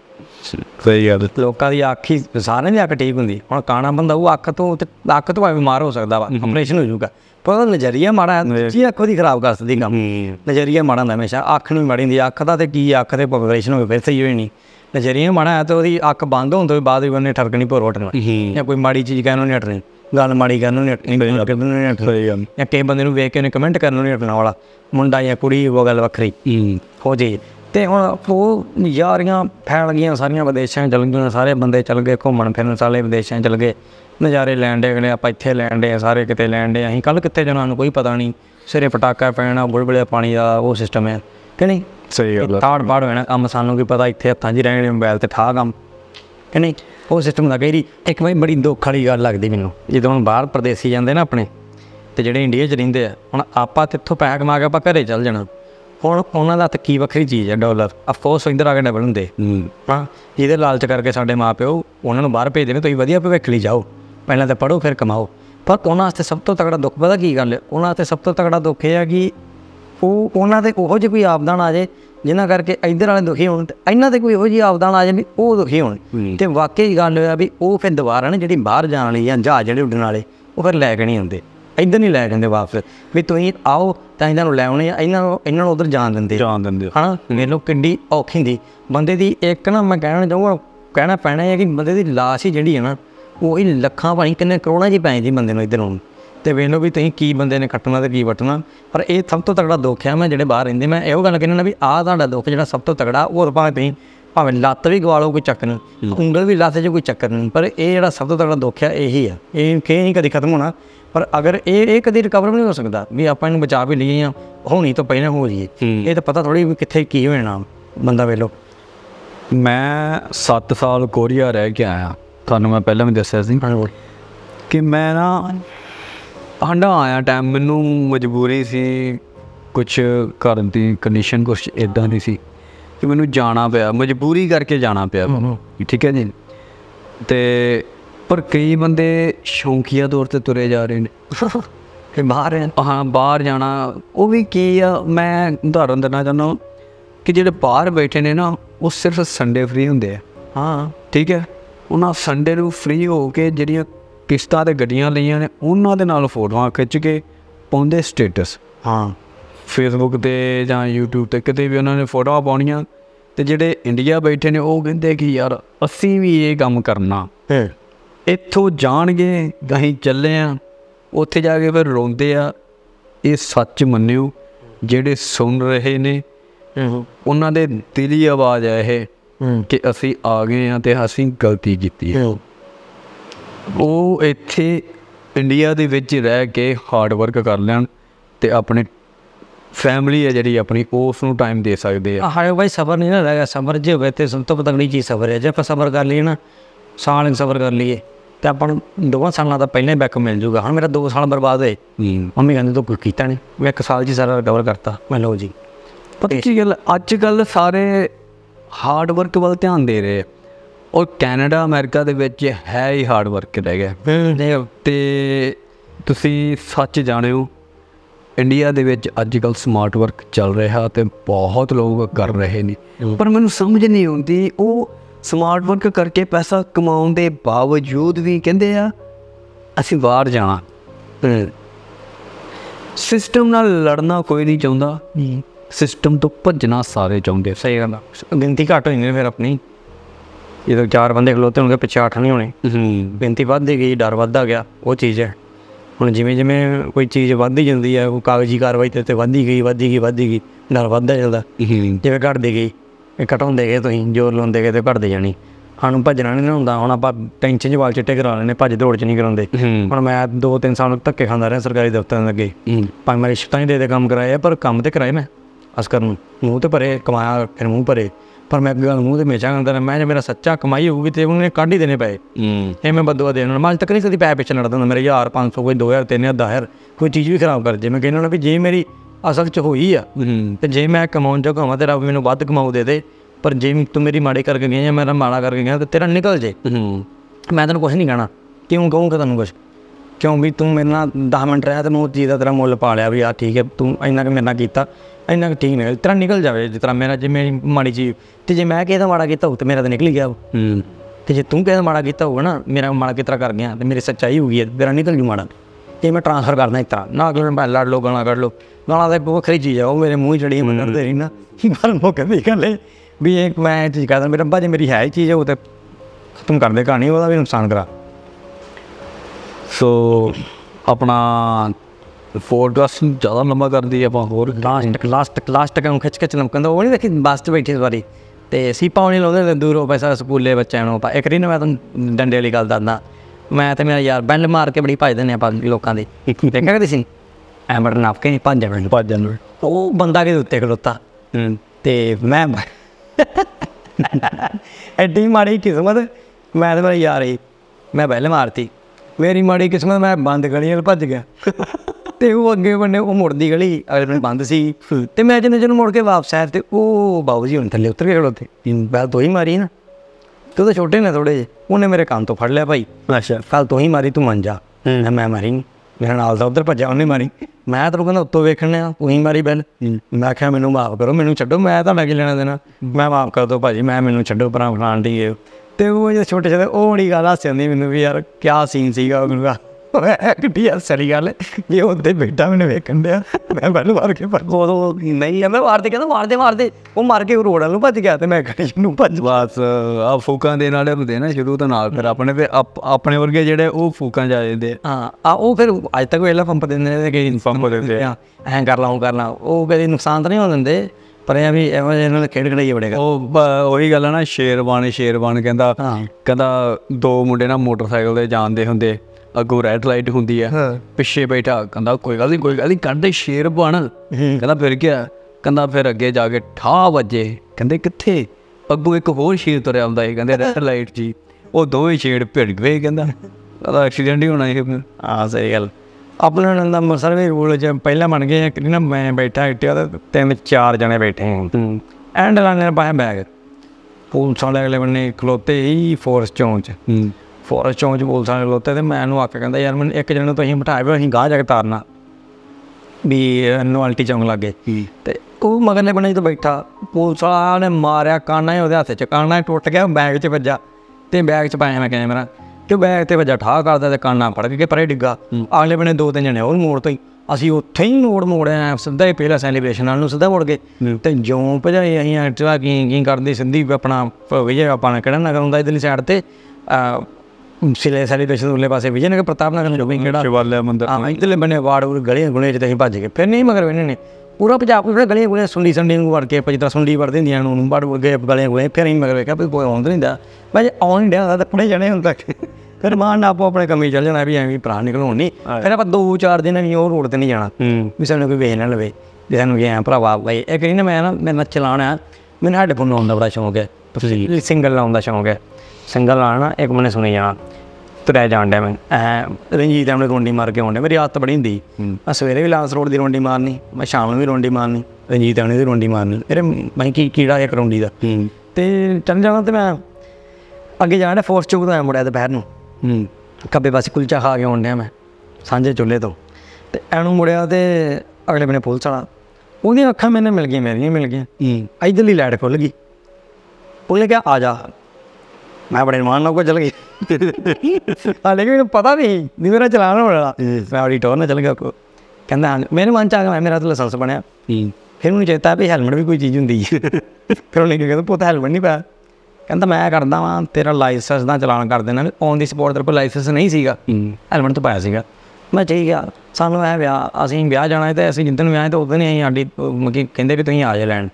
ਸਹੀ ਗੱਲ। ਲੋਕਾਂ ਦੀ ਅੱਖ ਹੀ ਸਾਰਿਆਂ ਦੀ ਅੱਖ ਠੀਕ ਹੁੰਦੀ। ਹੁਣ ਕਾਣਾ ਬੰਦਾ ਉਹ ਅੱਖ ਤੋਂ ਅੱਖ ਤੋਂ ਭਾਵੇਂ ਬਿਮਾਰ ਹੋ ਸਕਦਾ ਵਾ, ਆਪਰੇਸ਼ਨ ਹੋ ਜਾਊਗਾ, ਪਰ ਉਹਦਾ ਨਜ਼ਰੀਆ ਮਾੜਾ ਜੀ ਅੱਖ ਉਹਦੀ ਖਰਾਬ ਕਰ ਸਕਦੀ ਕੰਮ। ਨਜ਼ਰੀਆ ਮਾੜਾ ਹੁੰਦਾ ਹਮੇਸ਼ਾ, ਅੱਖ ਨੂੰ ਵੀ ਮਾੜੀ ਹੁੰਦੀ। ਅੱਖ ਦਾ ਤੇ ਕੀ ਅੱਖ ਤੇ ਆਪਰੇਸ਼ਨ ਹੋਵੇ ਫਿਰ ਸਹੀ ਹੋਈ ਨਹੀਂ। ਨਜ਼ਰੀਆ ਮਾੜਾ ਹੈ ਤਾਂ ਉਹਦੀ ਅੱਖ ਬੰਦ ਹੋਣ ਤੋਂ ਬਾਅਦ ਵੀ ਉਹਨੇ ਠਰਕਣੀ ਭੋਰ ਹਟਣਾ, ਜਾਂ ਕੋਈ ਮਾੜੀ ਚੀਜ਼ ਕਹਿਣ ਨੂੰ ਨਹੀਂ ਹਟਣੀ, ਗੱਲ ਮਾੜੀ ਕਰਨ ਨੂੰ ਨਹੀਂ ਹਟਣੀ, ਜਾਂ ਕਿਸੇ ਬੰਦੇ ਨੂੰ ਵੇਖ ਕੇ ਉਹਨੇ ਕਮੈਂਟ ਕਰਨ ਨੂੰ ਨਹੀਂ ਹਟਣਾ ਵਾਲਾ। ਮੁੰਡਾ ਜਾਂ ਕੁੜੀ ਉਹ ਗੱਲ ਵੱਖਰੀ ਹੋ ਜੇ। ਅਤੇ ਹੁਣ ਉਹ ਯਾਰੀਆਂ ਫੈਲ ਗਈਆਂ ਸਾਰੀਆਂ, ਵਿਦੇਸ਼ਾਂ ਚਲ ਗਈਆਂ, ਸਾਰੇ ਬੰਦੇ ਚੱਲ ਗਏ ਘੁੰਮਣ ਫਿਰਨ, ਸਾਰੇ ਵਿਦੇਸ਼ਾਂ ਚਲ ਗਏ, ਨਜ਼ਾਰੇ ਲੈਣ ਡੇ ਅਗਲੇ। ਆਪਾਂ ਇੱਥੇ ਲੈਣ ਡੇ, ਸਾਰੇ ਕਿਤੇ ਲੈਣ ਡੇ, ਅਸੀਂ ਕੱਲ੍ਹ ਕਿੱਥੇ ਜਾਣਾ ਸਾਨੂੰ ਕੋਈ ਪਤਾ ਨਹੀਂ। ਸਿਰੇ ਪਟਾਕਾ ਪੈਣਾ, ਬੁਲਬੁਲੇ ਪਾਣੀ ਦਾ ਉਹ ਸਿਸਟਮ ਹੈ ਕਿ ਨਹੀਂ। ਸਹੀ ਗੱਲ। ਤਾੜ ਪਾੜ ਹੋਣਾ ਕੰਮ, ਸਾਨੂੰ ਕੀ ਪਤਾ ਇੱਥੇ ਹੱਥਾਂ 'ਚ ਰਹਿਣ ਮੋਬਾਇਲ 'ਤੇ ਠਾਹ ਕੰਮ ਕਿ ਨਹੀਂ। ਉਹ ਸਿਸਟਮ ਦਾ ਕਈ ਇੱਕ ਵਾਰੀ ਬੜੀ ਦੁੱਖ ਵਾਲੀ ਗੱਲ ਲੱਗਦੀ ਮੈਨੂੰ, ਜਦੋਂ ਹੁਣ ਬਾਹਰ ਪ੍ਰਦੇਸੀ ਜਾਂਦੇ ਨਾ ਆਪਣੇ, ਅਤੇ ਜਿਹੜੇ ਇੰਡੀਆ 'ਚ ਰਹਿੰਦੇ ਆ, ਹੁਣ ਆਪਾਂ ਤਾਂ ਇੱਥੋਂ ਪੈਸਾ ਕਮਾ ਕੇ ਆਪਾਂ ਘਰੇ ਚੱਲ ਜਾਣਾ। ਹੁਣ ਉਹਨਾਂ ਦਾ ਤਾਂ ਕੀ ਵੱਖਰੀ ਚੀਜ਼ ਹੈ ਡਾਲਰ, ਅਫਕੋਰਸ ਇੱਧਰ ਆ ਕੇ ਡਬਲ ਹੁੰਦੇ ਹਾਂ। ਜਿਹਦੇ ਲਾਲਚ ਕਰਕੇ ਸਾਡੇ ਮਾਂ ਪਿਓ ਉਹਨਾਂ ਨੂੰ ਬਾਹਰ ਭੇਜਦੇ ਨੇ, ਤੁਸੀਂ ਵਧੀਆ ਭਵਿੱਖ ਲਈ ਜਾਓ, ਪਹਿਲਾਂ ਤਾਂ ਪੜ੍ਹੋ ਫਿਰ ਕਮਾਓ। ਪਰ ਉਹਨਾਂ ਵਾਸਤੇ ਸਭ ਤੋਂ ਤਕੜਾ ਦੁੱਖ ਪਤਾ ਕੀ ਗੱਲ ਹੈ, ਉਹਨਾਂ ਵਾਸਤੇ ਸਭ ਤੋਂ ਤਕੜਾ ਦੁੱਖ ਇਹ ਹੈ ਕਿ ਉਹ ਉਹਨਾਂ 'ਤੇ ਉਹੋ ਜਿਹੀ ਕੋਈ ਆਪਦਾਨ ਆ ਜਾਏ ਜਿਨ੍ਹਾਂ ਕਰਕੇ ਇੱਧਰ ਵਾਲੇ ਦੁਖੀ ਹੋਣ, ਅਤੇ ਇਹਨਾਂ 'ਤੇ ਕੋਈ ਇਹੋ ਜਿਹੀ ਆਪਦਾਨ ਆ ਜਾਏ ਵੀ ਉਹ ਦੁਖੀ ਹੋਣ। ਅਤੇ ਵਾਕਈ ਗੱਲ ਹੋਇਆ ਵੀ ਉਹ ਫਿਰ ਦੁਬਾਰਾ ਨਾ ਜਿਹੜੀ ਬਾਹਰ ਜਾਣ ਵਾਲੀ ਜਾਂ ਜਹਾਜ਼ ਜਿਹੜੇ ਉੱਡਣ ਵਾਲੇ ਉਹ ਫਿਰ ਲੈ ਕੇ ਨਹੀਂ ਆਉਂਦੇ, ਇੱਧਰ ਨਹੀਂ ਲੈ ਜਾਂਦੇ ਵਾਪਸ ਵੀ ਤੁਸੀਂ ਆਓ ਤਾਂ ਇਹਨਾਂ ਨੂੰ ਲੈ ਆਉਣੇ ਆ, ਇਹਨਾਂ ਨੂੰ ਇਹਨਾਂ ਨੂੰ ਉੱਧਰ ਜਾਣ ਦਿੰਦੇ ਜਾਣ ਦਿੰਦੇ ਹੈ ਨਾ। ਮੈਨੂੰ ਕਿੱਡੀ ਔਖੀ ਹੁੰਦੀ ਬੰਦੇ ਦੀ। ਇੱਕ ਨਾ ਮੈਂ ਕਹਿਣਾ ਚਾਹੂੰਗਾ, ਕਹਿਣਾ ਪੈਣਾ ਹੈ ਕਿ ਬੰਦੇ ਦੀ ਲਾਸ਼ ਹੀ ਜਿਹੜੀ ਹੈ ਨਾ, ਉਹ ਹੀ ਲੱਖਾਂ ਭਾਈ ਕਿੰਨੇ ਕਰੋੜਾਂ 'ਚ ਹੀ ਪੈ ਜਾਂਦੀ ਬੰਦੇ ਨੂੰ ਇੱਧਰ ਨੂੰ। ਅਤੇ ਵੇਖ ਲਓ ਵੀ ਤੁਸੀਂ ਕੀ ਬੰਦੇ ਨੇ ਕੱਟਣਾ ਅਤੇ ਕੀ ਵੱਟਣਾ। ਪਰ ਇਹ ਸਭ ਤੋਂ ਤਕੜਾ ਦੁੱਖ ਆ। ਮੈਂ ਜਿਹੜੇ ਬਾਹਰ ਰਹਿੰਦੇ, ਮੈਂ ਇਹੋ ਗੱਲ ਕਹਿੰਦਾ ਵੀ ਆਹ ਤੁਹਾਡਾ ਦੁੱਖ ਜਿਹੜਾ ਸਭ ਤੋਂ ਤਕੜਾ, ਉਹ ਭਾਵੇਂ ਤੁਸੀਂ ਭਾਵੇਂ ਲੱਤ ਵੀ ਗਵਾ ਲਓ ਕੋਈ ਚੱਕਰ ਨਹੀਂ, ਉਂਗਲ ਵੀ ਲੱਤ 'ਚ ਕੋਈ ਚੱਕਰ ਨਹੀਂ, ਪਰ ਇਹ ਜਿਹੜਾ ਸਭ ਤੋਂ ਤਕੜਾ ਦੁੱਖ ਆ ਇਹੀ ਆ। ਇਹ ਕਿ ਨਹੀਂ ਕਦੀ ਖਤਮ ਹੋਣਾ, ਪਰ ਅਗਰ ਇਹ ਇਹ ਕਦੀ ਰਿਕਵਰ ਵੀ ਨਹੀਂ ਹੋ ਸਕਦਾ ਵੀ ਆਪਾਂ ਇਹਨੂੰ ਬਚਾ ਵੀ ਲਈਏ ਜਾਂ ਹੋਣੀ ਤੋਂ ਪਹਿਲਾਂ ਹੋ ਜਾਈਏ। ਇਹ ਤਾਂ ਪਤਾ ਥੋੜ੍ਹੀ ਵੀ ਕਿੱਥੇ ਕੀ ਹੋ ਜਾਣਾ ਬੰਦਾ। ਵੇਖ ਲਓ ਮੈਂ ਸੱਤ ਸਾਲ ਕੋਰੀਆ ਰਹਿ ਕੇ ਆਇਆ, ਤੁਹਾਨੂੰ ਮੈਂ ਪਹਿਲਾਂ ਵੀ ਦੱਸਿਆ ਸੀ ਕਿ ਮੈਂ ਨਾ ਸਾਡਾ ਆਇਆ ਟਾਈਮ, ਮੈਨੂੰ ਮਜਬੂਰੀ ਸੀ, ਕੁਛ ਘਰ ਦੀ ਕੰਡੀਸ਼ਨ ਕੁਛ ਇੱਦਾਂ ਦੀ ਸੀ ਕਿ ਮੈਨੂੰ ਜਾਣਾ ਪਿਆ, ਮਜਬੂਰੀ ਕਰਕੇ ਜਾਣਾ ਪਿਆ, ਠੀਕ ਹੈ ਜੀ। ਅਤੇ ਪਰ ਕਈ ਬੰਦੇ ਸ਼ੌਂਕੀਆ ਤੌਰ 'ਤੇ ਤੁਰੇ ਜਾ ਰਹੇ ਨੇ ਕਿ ਬਾਹਰ ਹਾਂ ਬਾਹਰ ਜਾਣਾ। ਉਹ ਵੀ ਕੀ ਆ, ਮੈਂ ਉਦਾਹਰਨ ਦੇਣਾ ਚਾਹੁੰਦਾ ਕਿ ਜਿਹੜੇ ਬਾਹਰ ਬੈਠੇ ਨੇ ਨਾ, ਉਹ ਸਿਰਫ ਸੰਡੇ ਫ੍ਰੀ ਹੁੰਦੇ ਆ। ਹਾਂ ਠੀਕ ਹੈ, ਉਹਨਾਂ ਸੰਡੇ ਨੂੰ ਫ੍ਰੀ ਹੋ ਕੇ ਜਿਹੜੀਆਂ ਕਿਸ਼ਤਾਂ 'ਤੇ ਗੱਡੀਆਂ ਲਈਆਂ ਨੇ ਉਹਨਾਂ ਦੇ ਨਾਲ ਫੋਟੋਆਂ ਖਿੱਚ ਕੇ ਪਾਉਂਦੇ ਸਟੇਟਸ, ਹਾਂ ਫੇਸਬੁੱਕ 'ਤੇ ਜਾਂ ਯੂਟਿਊਬ 'ਤੇ ਕਿਤੇ ਵੀ ਉਹਨਾਂ ਨੇ ਫੋਟੋਆਂ ਪਾਉਣੀਆਂ। ਅਤੇ ਜਿਹੜੇ ਇੰਡੀਆ ਬੈਠੇ ਨੇ ਉਹ ਕਹਿੰਦੇ ਕਿ ਯਾਰ ਅਸੀਂ ਵੀ ਇਹ ਕੰਮ ਕਰਨਾ। ਇੱਥੋਂ ਜਾਣਗੇ ਅਸੀਂ ਚੱਲੇ ਹਾਂ, ਉੱਥੇ ਜਾ ਕੇ ਫਿਰ ਰੋਂਦੇ ਆ। ਇਹ ਸੱਚ ਮੰਨਿਓ, ਜਿਹੜੇ ਸੁਣ ਰਹੇ ਨੇ ਉਹਨਾਂ ਦੇ ਦਿਲੀ ਆਵਾਜ਼ ਹੈ ਇਹ ਕਿ ਅਸੀਂ ਆ ਗਏ ਹਾਂ ਅਤੇ ਅਸੀਂ ਗਲਤੀ ਕੀਤੀ ਹੈ। ਉਹ ਇੱਥੇ ਇੰਡੀਆ ਦੇ ਵਿੱਚ ਰਹਿ ਕੇ ਹਾਰਡ ਵਰਕ ਕਰ ਲੈਣ ਅਤੇ ਆਪਣੇ ਫੈਮਿਲੀ ਹੈ ਜਿਹੜੀ ਆਪਣੀ ਉਸ ਨੂੰ ਟਾਈਮ ਦੇ ਸਕਦੇ ਆ। ਹਾਂ ਬਾਈ ਸਬਰ ਨਹੀਂ ਨਾ ਰਹਿ ਗਿਆ। ਸਬਰ ਜੇ ਹੋਵੇ ਤਾਂ ਸਭ ਤੋਂ ਤਕੜੀ ਚੀਜ਼ ਸਬਰ ਹੈ। ਜੇ ਆਪਾਂ ਸਬਰ ਕਰ ਲਈਏ ਨਾ, ਸਾਲ ਸਬਰ ਕਰ ਲਈਏ ਅਤੇ ਆਪਾਂ ਨੂੰ ਦੋਵਾਂ ਸਾਲਾਂ ਦਾ ਪਹਿਲਾਂ ਹੀ ਬੈਕ ਮਿਲ ਜੂਗਾ। ਹੁਣ ਮੇਰਾ ਦੋ ਸਾਲ ਬਰਬਾਦ ਹੋਏ, ਮੰਮੀ ਕਹਿੰਦੀ ਤੂੰ ਕੁਛ ਕੀਤਾ ਨਹੀਂ, ਮੈਂ ਇੱਕ ਸਾਲ 'ਚ ਸਾਰਾ ਰਿਕਵਰ ਕਰਤਾ। ਮੈਂ ਲਓ ਜੀ ਪਤਾ ਕੀ ਗੱਲ, ਅੱਜ ਕੱਲ੍ਹ ਸਾਰੇ ਹਾਰਡ ਵਰਕ ਵੱਲ ਧਿਆਨ ਦੇ ਰਹੇ। ਔਰ ਕੈਨੇਡਾ ਅਮਰੀਕਾ ਦੇ ਵਿੱਚ ਹੈ ਹੀ ਹਾਰਡ ਵਰਕ ਰਹਿ ਗਿਆ। ਅਤੇ ਤੁਸੀਂ ਸੱਚ ਜਾਣਿਓ, ਇੰਡੀਆ ਦੇ ਵਿੱਚ ਅੱਜ ਕੱਲ੍ਹ ਸਮਾਰਟ ਵਰਕ ਚੱਲ ਰਿਹਾ ਅਤੇ ਬਹੁਤ ਲੋਕ ਕਰ ਰਹੇ ਨੇ। ਪਰ ਮੈਨੂੰ ਸਮਝ ਨਹੀਂ ਆਉਂਦੀ, ਉਹ ਸਮਾਰਟ ਵਰਕ ਕਰਕੇ ਪੈਸਾ ਕਮਾਉਣ ਦੇ ਬਾਵਜੂਦ ਵੀ ਕਹਿੰਦੇ ਆ ਅਸੀਂ ਬਾਹਰ ਜਾਣਾ। ਸਿਸਟਮ ਨਾਲ ਲੜਨਾ ਕੋਈ ਨਹੀਂ ਚਾਹੁੰਦਾ, ਸਿਸਟਮ ਤੋਂ ਭੱਜਣਾ ਸਾਰੇ ਚਾਹੁੰਦੇ। ਸਹੀ ਗੱਲ ਆ। ਗਿਣਤੀ ਘੱਟ ਹੋ ਜਾਂਦੀ ਫਿਰ ਆਪਣੀ, ਜਦੋਂ ਚਾਰ ਬੰਦੇ ਖਲੋਤੇ ਹੋਣਗੇ ਪਿੱਛੇ ਅੱਠ ਨਹੀਂ ਹੋਣੇ। ਗਿਣਤੀ ਵੱਧਦੀ ਗਈ, ਡਰ ਵੱਧਦਾ ਗਿਆ, ਉਹ ਚੀਜ਼ ਹੈ। ਹੁਣ ਜਿਵੇਂ ਜਿਵੇਂ ਕੋਈ ਚੀਜ਼ ਵੱਧਦੀ ਜਾਂਦੀ ਹੈ, ਉਹ ਕਾਗਜ਼ੀ ਕਾਰਵਾਈ 'ਤੇ ਵੱਧਦੀ ਗਈ ਵੱਧਦੀ ਗਈ ਵੱਧਦੀ ਗਈ, ਡਰ ਵੱਧਦਾ ਜਾਂਦਾ। ਜਿਵੇਂ ਘਟਦੀ ਗਈ, ਇਹ ਘਟਾਉਂਦੇ ਗਏ ਤੁਸੀਂ, ਜ਼ੋਰ ਲਾਉਂਦੇ ਗਏ ਅਤੇ ਘਟਦੀ ਜਾਣੀ। ਸਾਨੂੰ ਭੱਜਣਾ ਨਹੀਂ ਹੁੰਦਾ। ਹੁਣ ਆਪਾਂ ਟੈਨਸ਼ਨ 'ਚ ਵਾਲ ਚਿੱਟੇ ਕਰਾ ਲੈਂਦੇ, ਭੱਜ ਦੌੜ 'ਚ ਨਹੀਂ ਕਰਾਉਂਦੇ। ਹੁਣ ਮੈਂ ਦੋ ਤਿੰਨ ਸਾਲ ਧੱਕੇ ਖਾਂਦਾ ਰਿਹਾ ਸਰਕਾਰੀ ਦਫ਼ਤਰਾਂ ਦੇ ਅੱਗੇ, ਭਾਵੇਂ ਮੈਂ ਰਿਸ਼ਵਤਾਂ ਹੀ ਦੇ ਦੇ ਕੰਮ ਕਰਾਏ, ਪਰ ਕੰਮ ਤਾਂ ਕਰਾਏ ਮੈਂ ਅਸਕਰ ਨੂੰ, ਮੂੰਹ ਤੇ ਭਰੇ, ਕਮਾਇਆ ਫਿਰ ਮੂੰਹ ਭਰੇ। ਪਰ ਮੈਂ ਗੱਲ ਮੂੰਹ ਤੇ ਹਮੇਸ਼ਾ ਕਰਦਾ ਰਿਹਾ, ਮੈਂ ਜੇ ਮੇਰਾ ਸੱਚਾ ਕਮਾਈ ਹੋਊਗੀ ਤਾਂ ਉਹਨੇ ਕੱਢ ਹੀ ਦੇਣੇ ਪਏ। ਇਹ ਮੈਂ ਬਦੂਆ ਦੇਣ ਮੈਂ ਅੱਜ ਤੱਕ ਨਹੀਂ ਕਦੀ ਪੈਸੇ ਪਿੱਛੇ ਲੜਦਾ ਹੁੰਦਾ। ਮੇਰੇ ਹਜ਼ਾਰ ਪੰਜ ਸੌ ਕੋਈ ਦੋ ਹਜ਼ਾਰ ਤਿੰਨ ਹਜ਼ਾਰ ਦਸ ਹਜ਼ਾਰ ਕੋਈ ਚੀਜ਼ ਵੀ ਖਰਾਬ ਕਰ ਜੇ, ਮੈਂ ਕਹਿੰਦਾ ਵੀ ਜੇ ਮੇਰੀ ਅਸਲ 'ਚ ਹੋਈ ਆ ਅਤੇ ਜੇ ਮੈਂ ਕਮਾਉਣ ਜੋਗਾ ਹੋਵਾਂ ਤਾਂ ਰੱਬ ਮੈਨੂੰ ਵੱਧ ਕਮਾਊ ਦੇ ਦੇ, ਪਰ ਜੇ ਤੂੰ ਮੇਰੀ ਮਾੜੀ ਕਰਕੇ ਗਈ ਜਾਂ ਮੇਰਾ ਮਾੜਾ ਕਰਕੇ ਗਿਆ ਤਾਂ ਤੇਰਾ ਨਿਕਲ ਜੇ। ਮੈਂ ਤੈਨੂੰ ਕੁਛ ਨਹੀਂ ਕਹਿਣਾ, ਕਿਉਂ ਕਹੂੰਗਾ ਤੈਨੂੰ ਕੁਛ, ਕਿਉਂ ਵੀ ਤੂੰ ਮੇਰੇ ਨਾਲ ਦਸ ਮਿੰਟ ਰਿਹਾ ਤੈਨੂੰ ਉਹ ਚੀਜ਼ ਦਾ ਤੇਰਾ ਮੁੱਲ ਪਾ ਲਿਆ ਵੀ ਆ ਠੀਕ ਹੈ, ਤੂੰ ਇੰਨਾ ਕੁ ਮੇਰੇ ਨਾਲ ਕੀਤਾ, ਇੰਨਾ ਕੁ ਠੀਕ ਨਿਕਲ ਤੇਰਾ ਨਿਕਲ ਜਾਵੇ। ਜਿਸ ਤਰ੍ਹਾਂ ਮੇਰਾ ਜੇ ਮੇਰੀ ਮਾੜੀ ਚੀਜ਼ ਅਤੇ ਜੇ ਮੈਂ ਕਿਸੇ ਦਾ ਮਾੜਾ ਕੀਤਾ ਹੋਊ ਤਾਂ ਮੇਰਾ ਤਾਂ ਨਿਕਲ ਹੀ ਗਿਆ। ਅਤੇ ਜੇ ਤੂੰ ਕਿਸੇ ਦਾ ਮਾੜਾ ਕੀਤਾ ਹੋਊਗਾ ਨਾ, ਮੇਰਾ ਮਾੜਾ ਕਿਸ ਤਰ੍ਹਾਂ ਕਰ ਗਿਆ ਅਤੇ ਮੇਰੀ ਸੱਚਾਈ ਹੋ ਗਈ ਹੈ, ਤੇਰਾ ਨਿਕਲ ਜੂ ਮਾੜਾ। ਇਹ ਮੈਂ ਟਰਾਂਸਫਰ ਕਰਨਾ ਇਸ ਤਰ੍ਹਾਂ ਨਾ, ਅਗਲੇ ਨੂੰ ਲੜ ਲਓ ਗਾਲਾਂ ਕੱਢ ਲਓ, ਗਾਲਾਂ ਤਾਂ ਵੱਖਰੀ ਚੀਜ਼ ਆ, ਉਹ ਮੇਰੇ ਮੂੰਹ ਚੜੀ ਮੈਂ ਕਰਦੇ ਰਹੀ ਨਾ ਗੱਲ ਮੌਕੇ ਦੀ ਗੱਲ ਹੈ ਵੀ ਇਹ ਮੈਂ ਇਹ ਚੀਜ਼ ਕਰਦਾ ਮੇਰੇ ਰੱਬਾ ਜੇ ਮੇਰੀ ਹੈ ਹੀ ਚੀਜ਼ ਉਹ ਤਾਂ ਖਤਮ ਕਰਦੇ ਕਹਾਣੀ, ਉਹਦਾ ਵੀ ਨੁਕਸਾਨ ਕਰਾ। ਸੋ ਆਪਣਾ ਪੋਡਕਾਸਟ ਜ਼ਿਆਦਾ ਲੰਬਾ ਕਰਦੀ ਆਪਾਂ ਹੋਰ ਲਾਸਟ ਲਾਸਟ ਲਾਸਟ ਨੂੰ ਖਿੱਚ ਖਿੱਚ ਲਮਕਦਾ ਉਹ ਨਹੀਂ ਦੇਖੀ ਬੱਸ 'ਚ ਬੈਠੀ ਇਸ ਵਾਰੀ ਅਤੇ ਸੀਪਾਂ ਉਹ ਨਹੀਂ ਲਾਉਂਦੇ ਦੂਰੋਂ ਪੈਸਾ ਸਕੂਲੇ ਬੱਚਿਆਂ ਨੂੰ। ਆਪਾਂ ਇੱਕ ਰੀ ਨਾ ਮੈਂ ਤੁਹਾਨੂੰ ਡੰਡੇ ਵਾਲੀ ਗੱਲ ਦੱਸਦਾ, ਮੈਂ ਅਤੇ ਮੇਰਾ ਯਾਰ ਬੈਲ ਮਾਰ ਕੇ ਬੜੀ ਭੱਜ ਦਿੰਦੇ ਆਪਾਂ ਲੋਕਾਂ ਦੀ, ਦੇਖਿਆ ਕਦੇ ਸੀ ਐਮਰ ਨਾਪ ਕੇ ਨਹੀਂ ਭੱਜ ਜਾਣ ਭੱਜ ਜਾਣ ਉਹ ਬੰਦਾ ਕਿਤੇ ਉੱਤੇ ਖਲੋਤਾ ਅਤੇ ਮੈਂ ਐਡੀ ਮਾੜੀ ਕਿਸਮਤ, ਮੈਂ ਤਾਂ ਮੇਰਾ ਯਾਰ ਹੀ ਮੈਂ ਬੈਲ ਮਾਰਤੀ, ਮੇਰੀ ਮਾੜੀ ਕਿਸਮਤ ਮੈਂ ਬੰਦ ਗਲੀ ਵੱਲ ਭੱਜ ਗਿਆ ਅਤੇ ਉਹ ਅੱਗੇ ਬੰਨੇ ਉਹ ਮੁੜਦੀ ਗਲੀ ਅਗਲੇ ਬੰਨੇ ਬੰਦ ਸੀ ਅਤੇ ਮੈਂ ਜਿੰਨੇ ਜਿਹਨੂੰ ਮੁੜ ਕੇ ਵਾਪਸ ਆਇਆ ਅਤੇ ਉਹ ਬਾਬੂ ਜੀ ਹੁਣ ਥੱਲੇ ਉਤਰ ਕੇ ਖੜੋਤੇ, ਬੈਲ ਤੋਂ ਹੀ ਮਾਰੀ ਨਾ ਅਤੇ ਉਹਦੇ ਛੋਟੇ ਨੇ ਥੋੜ੍ਹੇ ਜਿਹੇ, ਉਹਨੇ ਮੇਰੇ ਕੰਨ ਤੋਂ ਫੜ ਲਿਆ ਭਾਈ, ਅੱਛਾ ਕੱਲ ਤੋਂ ਹੀ ਮਾਰੀ ਤੂੰ ਮੰਨ ਜਾ। ਮੈਂ ਮਾਰੀ ਨਹੀਂ, ਮੇਰੇ ਨਾਲ ਦਾ ਉੱਧਰ ਭੱਜਿਆ ਉਹਨੇ ਮਾਰੀ, ਮੈਂ ਤੈਨੂੰ ਕਹਿੰਦਾ ਉੱਤੋਂ ਵੇਖਣ ਆ ਤੂੰ ਹੀ ਮਾਰੀ ਬੈਲ। ਮੈਂ ਕਿਹਾ ਮੈਨੂੰ ਮਾਫ਼ ਕਰੋ, ਮੈਨੂੰ ਛੱਡੋ, ਮੈਂ ਤੁਹਾਡਾ ਕੀ ਲੈਣਾ ਦੇਣਾ, ਮੈਂ ਮਾਫ਼ ਕਰ ਦਿਓ ਭਾਅ ਜੀ, ਮੈਂ ਮੈਨੂੰ ਛੱਡੋ ਭਰਾ ਖਾਣ ਦੀ। ਅਤੇ ਉਹ ਜਿਹੜੇ ਛੋਟੇ ਛੋਟੇ ਉਹ ਬੜੀ ਗੱਲ ਹਾਸੀ ਆਉਂਦੀ ਮੈਨੂੰ ਵੀ ਯਾਰ ਕਿਆ ਸੀਨ ਸੀਗਾ ਉਹ ਮੈਨੂੰ ਕਿੱਡੀ ਹਾਸੀ ਗੱਲ ਜੇ ਉੱਥੇ ਬੈਠਾ ਮੈਨੂੰ ਵੇਖਣ ਡਿਆ ਮੈਂ ਬੈਲ ਮਾਰ ਕੇ ਪਰ ਉਦੋਂ ਨਹੀਂ ਕਹਿੰਦਾ ਮਾਰਦੇ ਕਹਿੰਦਾ ਮਾਰਦੇ ਮਾਰਦੇ ਉਹ ਮਾਰ ਕੇ ਉਹ ਰੋਡ ਵੱਲ ਨੂੰ ਭੱਜ ਗਿਆ ਅਤੇ ਮੈਂ ਗਲੀ ਨੂੰ ਭੱਜ ਬਸ ਆਹ ਫੂਕਾਂ ਦੇ ਨਾਲ ਹੁੰਦੇ ਨਾ ਸ਼ੁਰੂ ਤੋਂ ਨਾਲ, ਫਿਰ ਆਪਣੇ ਫਿਰ ਆਪਣੇ ਵਰਗੇ ਜਿਹੜੇ ਉਹ ਫੂਕਾਂ 'ਚ ਆ ਜਾਂਦੇ। ਹਾਂ ਆ ਉਹ ਫਿਰ ਅੱਜ ਤੱਕ ਵੇਲਾ ਪੰਪ ਦਿੰਦੇ ਨੇ ਕਿ ਪੰਪ ਦਿੰਦੇ ਆ ਐਂ ਕਰ ਲਾ ਉਹ ਕਰ ਲਾ, ਉਹ ਕਦੇ ਨੁਕਸਾਨ ਤਾਂ ਨਹੀਂ ਹੋ ਦਿੰਦੇ, ਪਰ ਇਹ ਵੀ ਇਹੋ ਜਿਹੇ ਇਹਨਾਂ ਦੇ ਖੇਡ ਖੜਾਈਏ ਬੜੇਗਾ। ਉਹ ਉਹੀ ਗੱਲ ਹੈ ਨਾ, ਸ਼ੇਰਬਾਨ ਸ਼ੇਰਬਾਨ ਕਹਿੰਦਾ ਕਹਿੰਦਾ ਦੋ ਮੁੰਡੇ ਨਾ ਮੋਟਰਸਾਈਕਲ 'ਤੇ ਜਾਂਦੇ ਹੁੰਦੇ, ਅੱਗੋਂ ਰੈਡ ਲਾਈਟ ਹੁੰਦੀ ਹੈ, ਪਿੱਛੇ ਬੈਠਾ ਕਹਿੰਦਾ ਕੋਈ ਗੱਲ ਨਹੀਂ ਕੋਈ ਗੱਲ ਨਹੀਂ ਕੱਢਦੇ ਸ਼ੇਰ ਬਣ, ਕਹਿੰਦਾ ਫਿਰ ਗਿਆ, ਕਹਿੰਦਾ ਫਿਰ ਅੱਗੇ ਜਾ ਕੇ ਠਾਹ ਵੱਜੇ, ਕਹਿੰਦੇ ਕਿੱਥੇ, ਅੱਗੋਂ ਇੱਕ ਹੋਰ ਸ਼ੇਰ ਤੁਰਿਆ ਆਉਂਦਾ ਸੀ, ਕਹਿੰਦੇ ਰੈਡ ਲਾਈਟ ਜੀ, ਉਹ ਦੋਵੇਂ ਸ਼ੇਰ ਭਿੜ ਗਏ, ਕਹਿੰਦਾ ਉਹਦਾ ਐਕਸੀਡੈਂਟ ਹੀ ਹੋਣਾ ਇਹ। ਹਾਂ ਸਹੀ ਗੱਲ, ਆਪਣੇ ਨਾਲ ਦਾ ਅੰਮ੍ਰਿਤਸਰ ਵੀ ਰੂਲ 'ਚ ਪਹਿਲਾਂ ਬਣ ਗਏ ਕਿ ਨਾ ਮੈਂ ਬੈਠਾ ਇੱਟਿਆ ਤਾਂ ਤਿੰਨ ਚਾਰ ਜਣੇ ਬੈਠੇ ਐਂਡ ਲਾਣੇ ਪਾਇਆ ਬੈਗ, ਪੁਲਿਸ ਵਾਲੇ ਅਗਲੇ ਬੰਨੇ ਖਲੋਤੇ ਹੀ ਫੋਰਸ ਚੌਂਕ 'ਚ, ਫੋਰਸ ਚੌਂਕ 'ਚ ਪੁਲਿਸ ਵਾਲੇ ਖਲੋਤੇ ਅਤੇ ਮੈਂ ਉਹਨੂੰ ਆ ਕੇ ਕਹਿੰਦਾ ਯਾਰ ਮੈਨੂੰ ਇੱਕ ਜਣੇ ਨੂੰ ਤੁਸੀਂ ਬਿਠਾਇਆ ਵੀ ਅਸੀਂ ਗਾਂਹ ਜਾ ਕੇ ਤਾਰਨਾ ਵੀ ਨੋਆਲਟੀ ਚੌਂਕ ਲੱਗੇ, ਅਤੇ ਉਹ ਮਗਰਲੇ ਬੰਨੇ ਜਦੋਂ ਬੈਠਾ ਪੁਲਿਸ ਵਾਲਾ ਨੇ ਮਾਰਿਆ ਕਾਨਾ ਹੀ ਉਹਦੇ ਹੱਥ 'ਚ, ਕਾਨਾ ਟੁੱਟ ਗਿਆ ਬੈਗ 'ਚ ਵੱਜਾ ਅਤੇ ਬੈਗ 'ਚ ਪਾਇਆ ਮੈਂ ਕੈਮਰਾ ਅਤੇ ਬੈਗ 'ਤੇ ਵੱਜਾ ਠਾਹ ਕਰਦਾ ਅਤੇ ਕਾਨਾ ਫੜ ਕੇ ਪਰੇ ਡਿੱਗਾ, ਅਗਲੇ ਬੰਨੇ ਦੋ ਤਿੰਨ ਜਣੇ ਉਹ ਮੋੜ ਤੋਂ ਹੀ, ਅਸੀਂ ਉੱਥੇ ਹੀ ਮੋੜ ਮੋੜਿਆ ਸਿੱਧਾ ਹੀ ਪਹਿਲਾਂ ਸੈਲੀਬ੍ਰੇਸ਼ਨ ਨਾਲ ਨੂੰ ਸਿੱਧਾ ਮੁੜ ਗਏ ਅਤੇ ਜਿਉਂ ਭਜਾਈ ਅਸੀਂ ਐਕਟਿਵਾ ਕੀ ਕੀ ਕਰਦੇ ਸਿੱਧੀ ਆਪਣਾ ਵਿਜੇ ਆਪਾਂ ਨੇ ਕਿਹੜਾ ਨਗਰ ਹੁੰਦਾ ਇੱਧਰਲੀ ਸਾਈਡ 'ਤੇ ਸਿਲੇ ਸੈਲੀਬ੍ਰੇਸ਼ਨ ਉਰਲੇ ਪਾਸੇ ਵਿਜੇ ਨਗਰ ਪ੍ਰਤਾਪ ਨਗਰ ਜੋ ਵੀ ਕਿਹੜਾ ਸ਼ਿਵਾਲਿਆ ਮੰਦਰ, ਹਾਂ ਇੱਧਰਲੇ ਬੰਨੇ ਵਾੜ ਵੂੜ ਗਲੀਆਂ ਗੁਲੀਆਂ 'ਚ ਅਸੀਂ ਭੱਜ ਗਏ, ਫਿਰ ਨਹੀਂ ਮਗਰ ਇਹਨਾਂ ਨੇ ਪੂਰਾ ਪੰਜਾਬ ਕੋਲ ਗਲੀਆਂ ਗੁਲੀਆਂ ਸੁੰਡੀ ਸੰਡੀ ਨੂੰ ਵੜ ਕੇ ਜਿੱਦਾਂ ਸੁੰਡੀ ਵੜਦੇ ਹੁੰਦੀਆਂ ਨੂੰ ਵੜ ਗਏ ਗਲੀਆਂ ਗੁਲੀਆਂ, ਫਿਰ ਅਸੀਂ ਮਗਰ ਵੇਖਿਆ ਵੀ ਕੋਈ ਆਉਂਦਾ ਨਹੀਂ ਦਾ, ਮੈਂ ਜੇ ਆਉਣ ਨਹੀਂ ਡਿਆ ਤਾਂ ਪੜੇ ਜਾਣੇ ਹੁਣ ਤੱਕ, ਫਿਰ ਮਾਨ ਆਪੋ ਆਪਣੇ ਕੰਮੀ ਚੱਲ ਜਾਣਾ ਵੀ ਐਵੇਂ ਭਰਾ ਨਿਕਲਣ ਨਹੀਂ, ਫਿਰ ਆਪਾਂ ਦੋ ਚਾਰ ਦਿਨ ਵੀ ਉਹ ਰੋਡ 'ਤੇ ਨਹੀਂ ਜਾਣਾ ਵੀ ਸਾਨੂੰ ਕੋਈ ਵੇਖ ਨਾ ਲਵੇ ਜੇ ਸਾਨੂੰ ਐਂ ਭਰਾਵਾ ਬਾਈ ਇੱਕ ਨਾ ਮੈਂ ਨਾ ਮੇਰੇ ਨਾਲ ਚਲਾਉਣਾ, ਮੈਨੂੰ ਹੈੱਡਫੋਨ ਲਾਉਣ ਦਾ ਬੜਾ ਸ਼ੌਂਕ ਹੈ, ਤੁਸੀਂ ਸਿੰਗਲ ਲਾਉਣ ਦਾ ਸ਼ੌਂਕ ਹੈ, ਸਿੰਗਲ ਲਾਉਣਾ ਇੱਕ ਮੈਨੇ ਸੁਣੀ ਜਾਣਾ ਤੁਰਿਆ ਜਾਣ ਡਿਆ ਮੈਂ ਐਂ ਰਣਜੀਤ ਐਵੇਂ ਰੋਂਡੀ ਮਾਰ ਕੇ ਆਉਂਦੇ, ਮੇਰੀ ਆਦਤ ਬੜੀ ਹੁੰਦੀ, ਮੈਂ ਸਵੇਰੇ ਵੀ ਲਾਂਸ ਰੋਡ ਦੀ ਰੋਂਡੀ ਮਾਰਨੀ, ਮੈਂ ਸ਼ਾਮ ਨੂੰ ਵੀ ਰੋਂਡੀ ਮਾਰਨੀ, ਰਣਜੀਤ ਐਵੇਂ ਦੀ ਰੋਂਡੀ ਮਾਰਨੀ, ਮੇਰੇ ਮੈਂ ਕੀ ਕੀੜਾ ਇੱਕ ਰੋਂਡੀ ਦਾ, ਅਤੇ ਚੱਲ ਜਾਣਾ ਅਤੇ ਮੈਂ ਅੱਗੇ ਜਾਣਾ ਫੋਰਸ ਚੌਕ ਤੋਂ ਐਂ ਮੁੜਿਆ ਦੁਪਹਿਰ ਨੂੰ, ਖੱਬੇ ਪਾਸੇ ਕੁਲਚਾ ਖਾ ਕੇ ਆਉਣ ਡਿਆ ਮੈਂ ਸਾਂਝੇ ਚੁੱਲ੍ਹੇ ਤੋਂ, ਅਤੇ ਐਨੂੰ ਮੁੜਿਆ ਅਤੇ ਅਗਲੇ ਬੰਨੇ ਪੁਲਿਸ ਵਾਲਾ, ਉਹਦੀਆਂ ਅੱਖਾਂ ਮੈਨੂੰ ਮਿਲ ਗਈਆਂ ਮੇਰੀਆਂ ਮਿਲ ਗਈਆਂ, ਇੱਧਰਲੀ ਲਾਈਟ ਖੁੱਲ੍ਹ ਗਈ, ਉਹਨੇ ਕਿਹਾ ਆ ਜਾ, ਮੈਂ ਬੜੇ ਮਾਣ ਨਾਲ ਕੋਲ ਚੱਲ ਗਈ, ਹਾਲੇ ਕਿ ਮੈਨੂੰ ਪਤਾ ਨਹੀਂ ਵੀ ਮੇਰਾ ਚਲਾਨ ਹੋਣ ਵਾਲਾ, ਮੈਂ ਬੜੀ ਟੋਰ ਨਾਲ ਚੱਲ ਗਿਆ ਕੋ, ਕਹਿੰਦਾ ਹਾਂ ਮੇਰੇ ਮਨ 'ਚ ਆ ਗਿਆ ਮੇਰਾ ਤਾਂ ਲਾਇਸੈਂਸ ਬਣਿਆ, ਫਿਰ ਉਹਨੂੰ ਚੇਤਾ ਵੀ ਹੈਲਮਟ ਵੀ ਕੋਈ ਚੀਜ਼ ਹੁੰਦੀ ਹੈ, ਫਿਰ ਉਹਨੇ ਕਹਿੰਦਾ ਪੁੱਤ ਹੈਲਮਟ ਨਹੀਂ ਪਾਇਆ, ਕਹਿੰਦਾ ਮੈਂ ਕਰਦਾ ਵਾਂ ਤੇਰਾ ਲਾਇਸੈਂਸ ਦਾ ਚਲਾਨ ਕਰ ਦੇਣਾ, ਔਨ ਦੀ ਸਪੋਟ ਤੇਰੇ ਕੋਲ ਲਾਇਸੈਂਸ ਨਹੀਂ ਸੀਗਾ, ਹੈਲਮਟ ਤਾਂ ਪਾਇਆ ਸੀਗਾ, ਮੈਂ ਠੀਕ ਆ ਸਾਨੂੰ ਇਹ ਵਿਆਹ ਅਸੀਂ ਵਿਆਹ ਜਾਣਾ ਅਤੇ ਅਸੀਂ ਜਿੱਦਣ ਵਿਆਹ ਤਾਂ ਉਦੋਂ ਨਹੀਂ ਅਸੀਂ ਸਾਡੀ ਮਤਲਬ ਕਹਿੰਦੇ ਵੀ ਤੁਸੀਂ ਆ ਜਾ ਲੈਣ,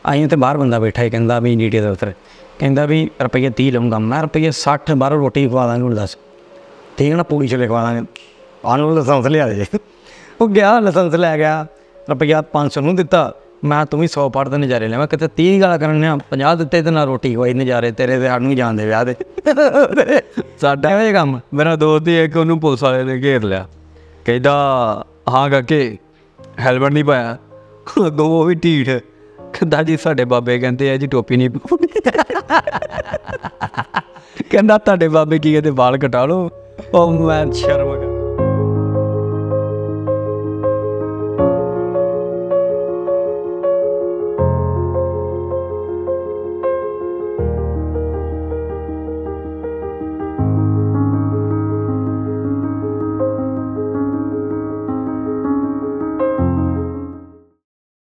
ਆਈ ਉੱਥੇ ਬਾਹਰ ਬੰਦਾ ਬੈਠਾ ਹੀ ਕਹਿੰਦਾ ਵੀ ਡੀ ਟੀ ਦੇ ਦਫ਼ਤਰ, ਕਹਿੰਦਾ ਵੀ ਰੁਪਈਏ ਤੀਹ ਲਊਂਗਾ। ਮੈਂ ਰੁਪਈਏ ਸੱਠ ਬਾਹਰੋਂ ਰੋਟੀ ਖਵਾ ਦਾਂਗੇ ਹੁਣ ਦੱਸ, ਠੀਕ ਹੈ ਨਾ, ਪੂੜੀ ਛੋਲੇ ਖਵਾ ਦਾਂਗੇ, ਆਨੂੰ ਲਾਇਸੈਂਸ ਲਿਆ ਦੇ। ਉਹ ਗਿਆ ਲਾਇਸੈਂਸ ਲੈ ਗਿਆ, ਰੁਪਈਆ ਪੰਜ ਸੌ ਨੂੰ ਦਿੱਤਾ। ਮੈਂ ਤੂੰ ਵੀ ਸੌ ਪੜ ਦੇ ਨਜ਼ਾਰੇ ਲਿਆ। ਮੈਂ ਕਿਤੇ ਤੀਹ ਗਾਲਾਂ ਕਰਨ ਆ, ਪੰਜਾਹ ਦਿੱਤੇ ਤੇ ਨਾਲ ਰੋਟੀ ਖਵਾਈ ਨਜ਼ਾਰੇ ਤੇਰੇ ਤੇ ਸਾਨੂੰ ਹੀ ਜਾਣਦੇ ਵਿਆਹ ਦੇ। ਸਾਡਾ ਇਹੋ ਜਿਹੇ ਕੰਮ। ਮੇਰਾ ਦੋਸਤ ਹੀ ਇੱਕ, ਉਹਨੂੰ ਪੁਲਿਸ ਵਾਲੇ ਨੇ ਘੇਰ ਲਿਆ, ਕਹਿੰਦਾ ਹਾਂ ਕਾਕੇ ਹੈਲਮਟ ਨਹੀਂ ਪਾਇਆ। ਅੱਗੋਂ ਉਹ ਵੀ ਢੀਠ, ਕਹਿੰਦਾ ਜੀ ਸਾਡੇ ਬਾਬੇ ਕਹਿੰਦੇ ਆ ਜੀ ਟੋਪੀ ਨਹੀਂ ਪਾਉਣੀ। ਕਹਿੰਦਾ ਤੁਹਾਡੇ ਬਾਬੇ ਕੀ ਕਹਿੰਦੇ ਵਾਲ ਕਟਾ ਲਓ। ਉਹ ਮੈਂ ਸ਼ਰਮ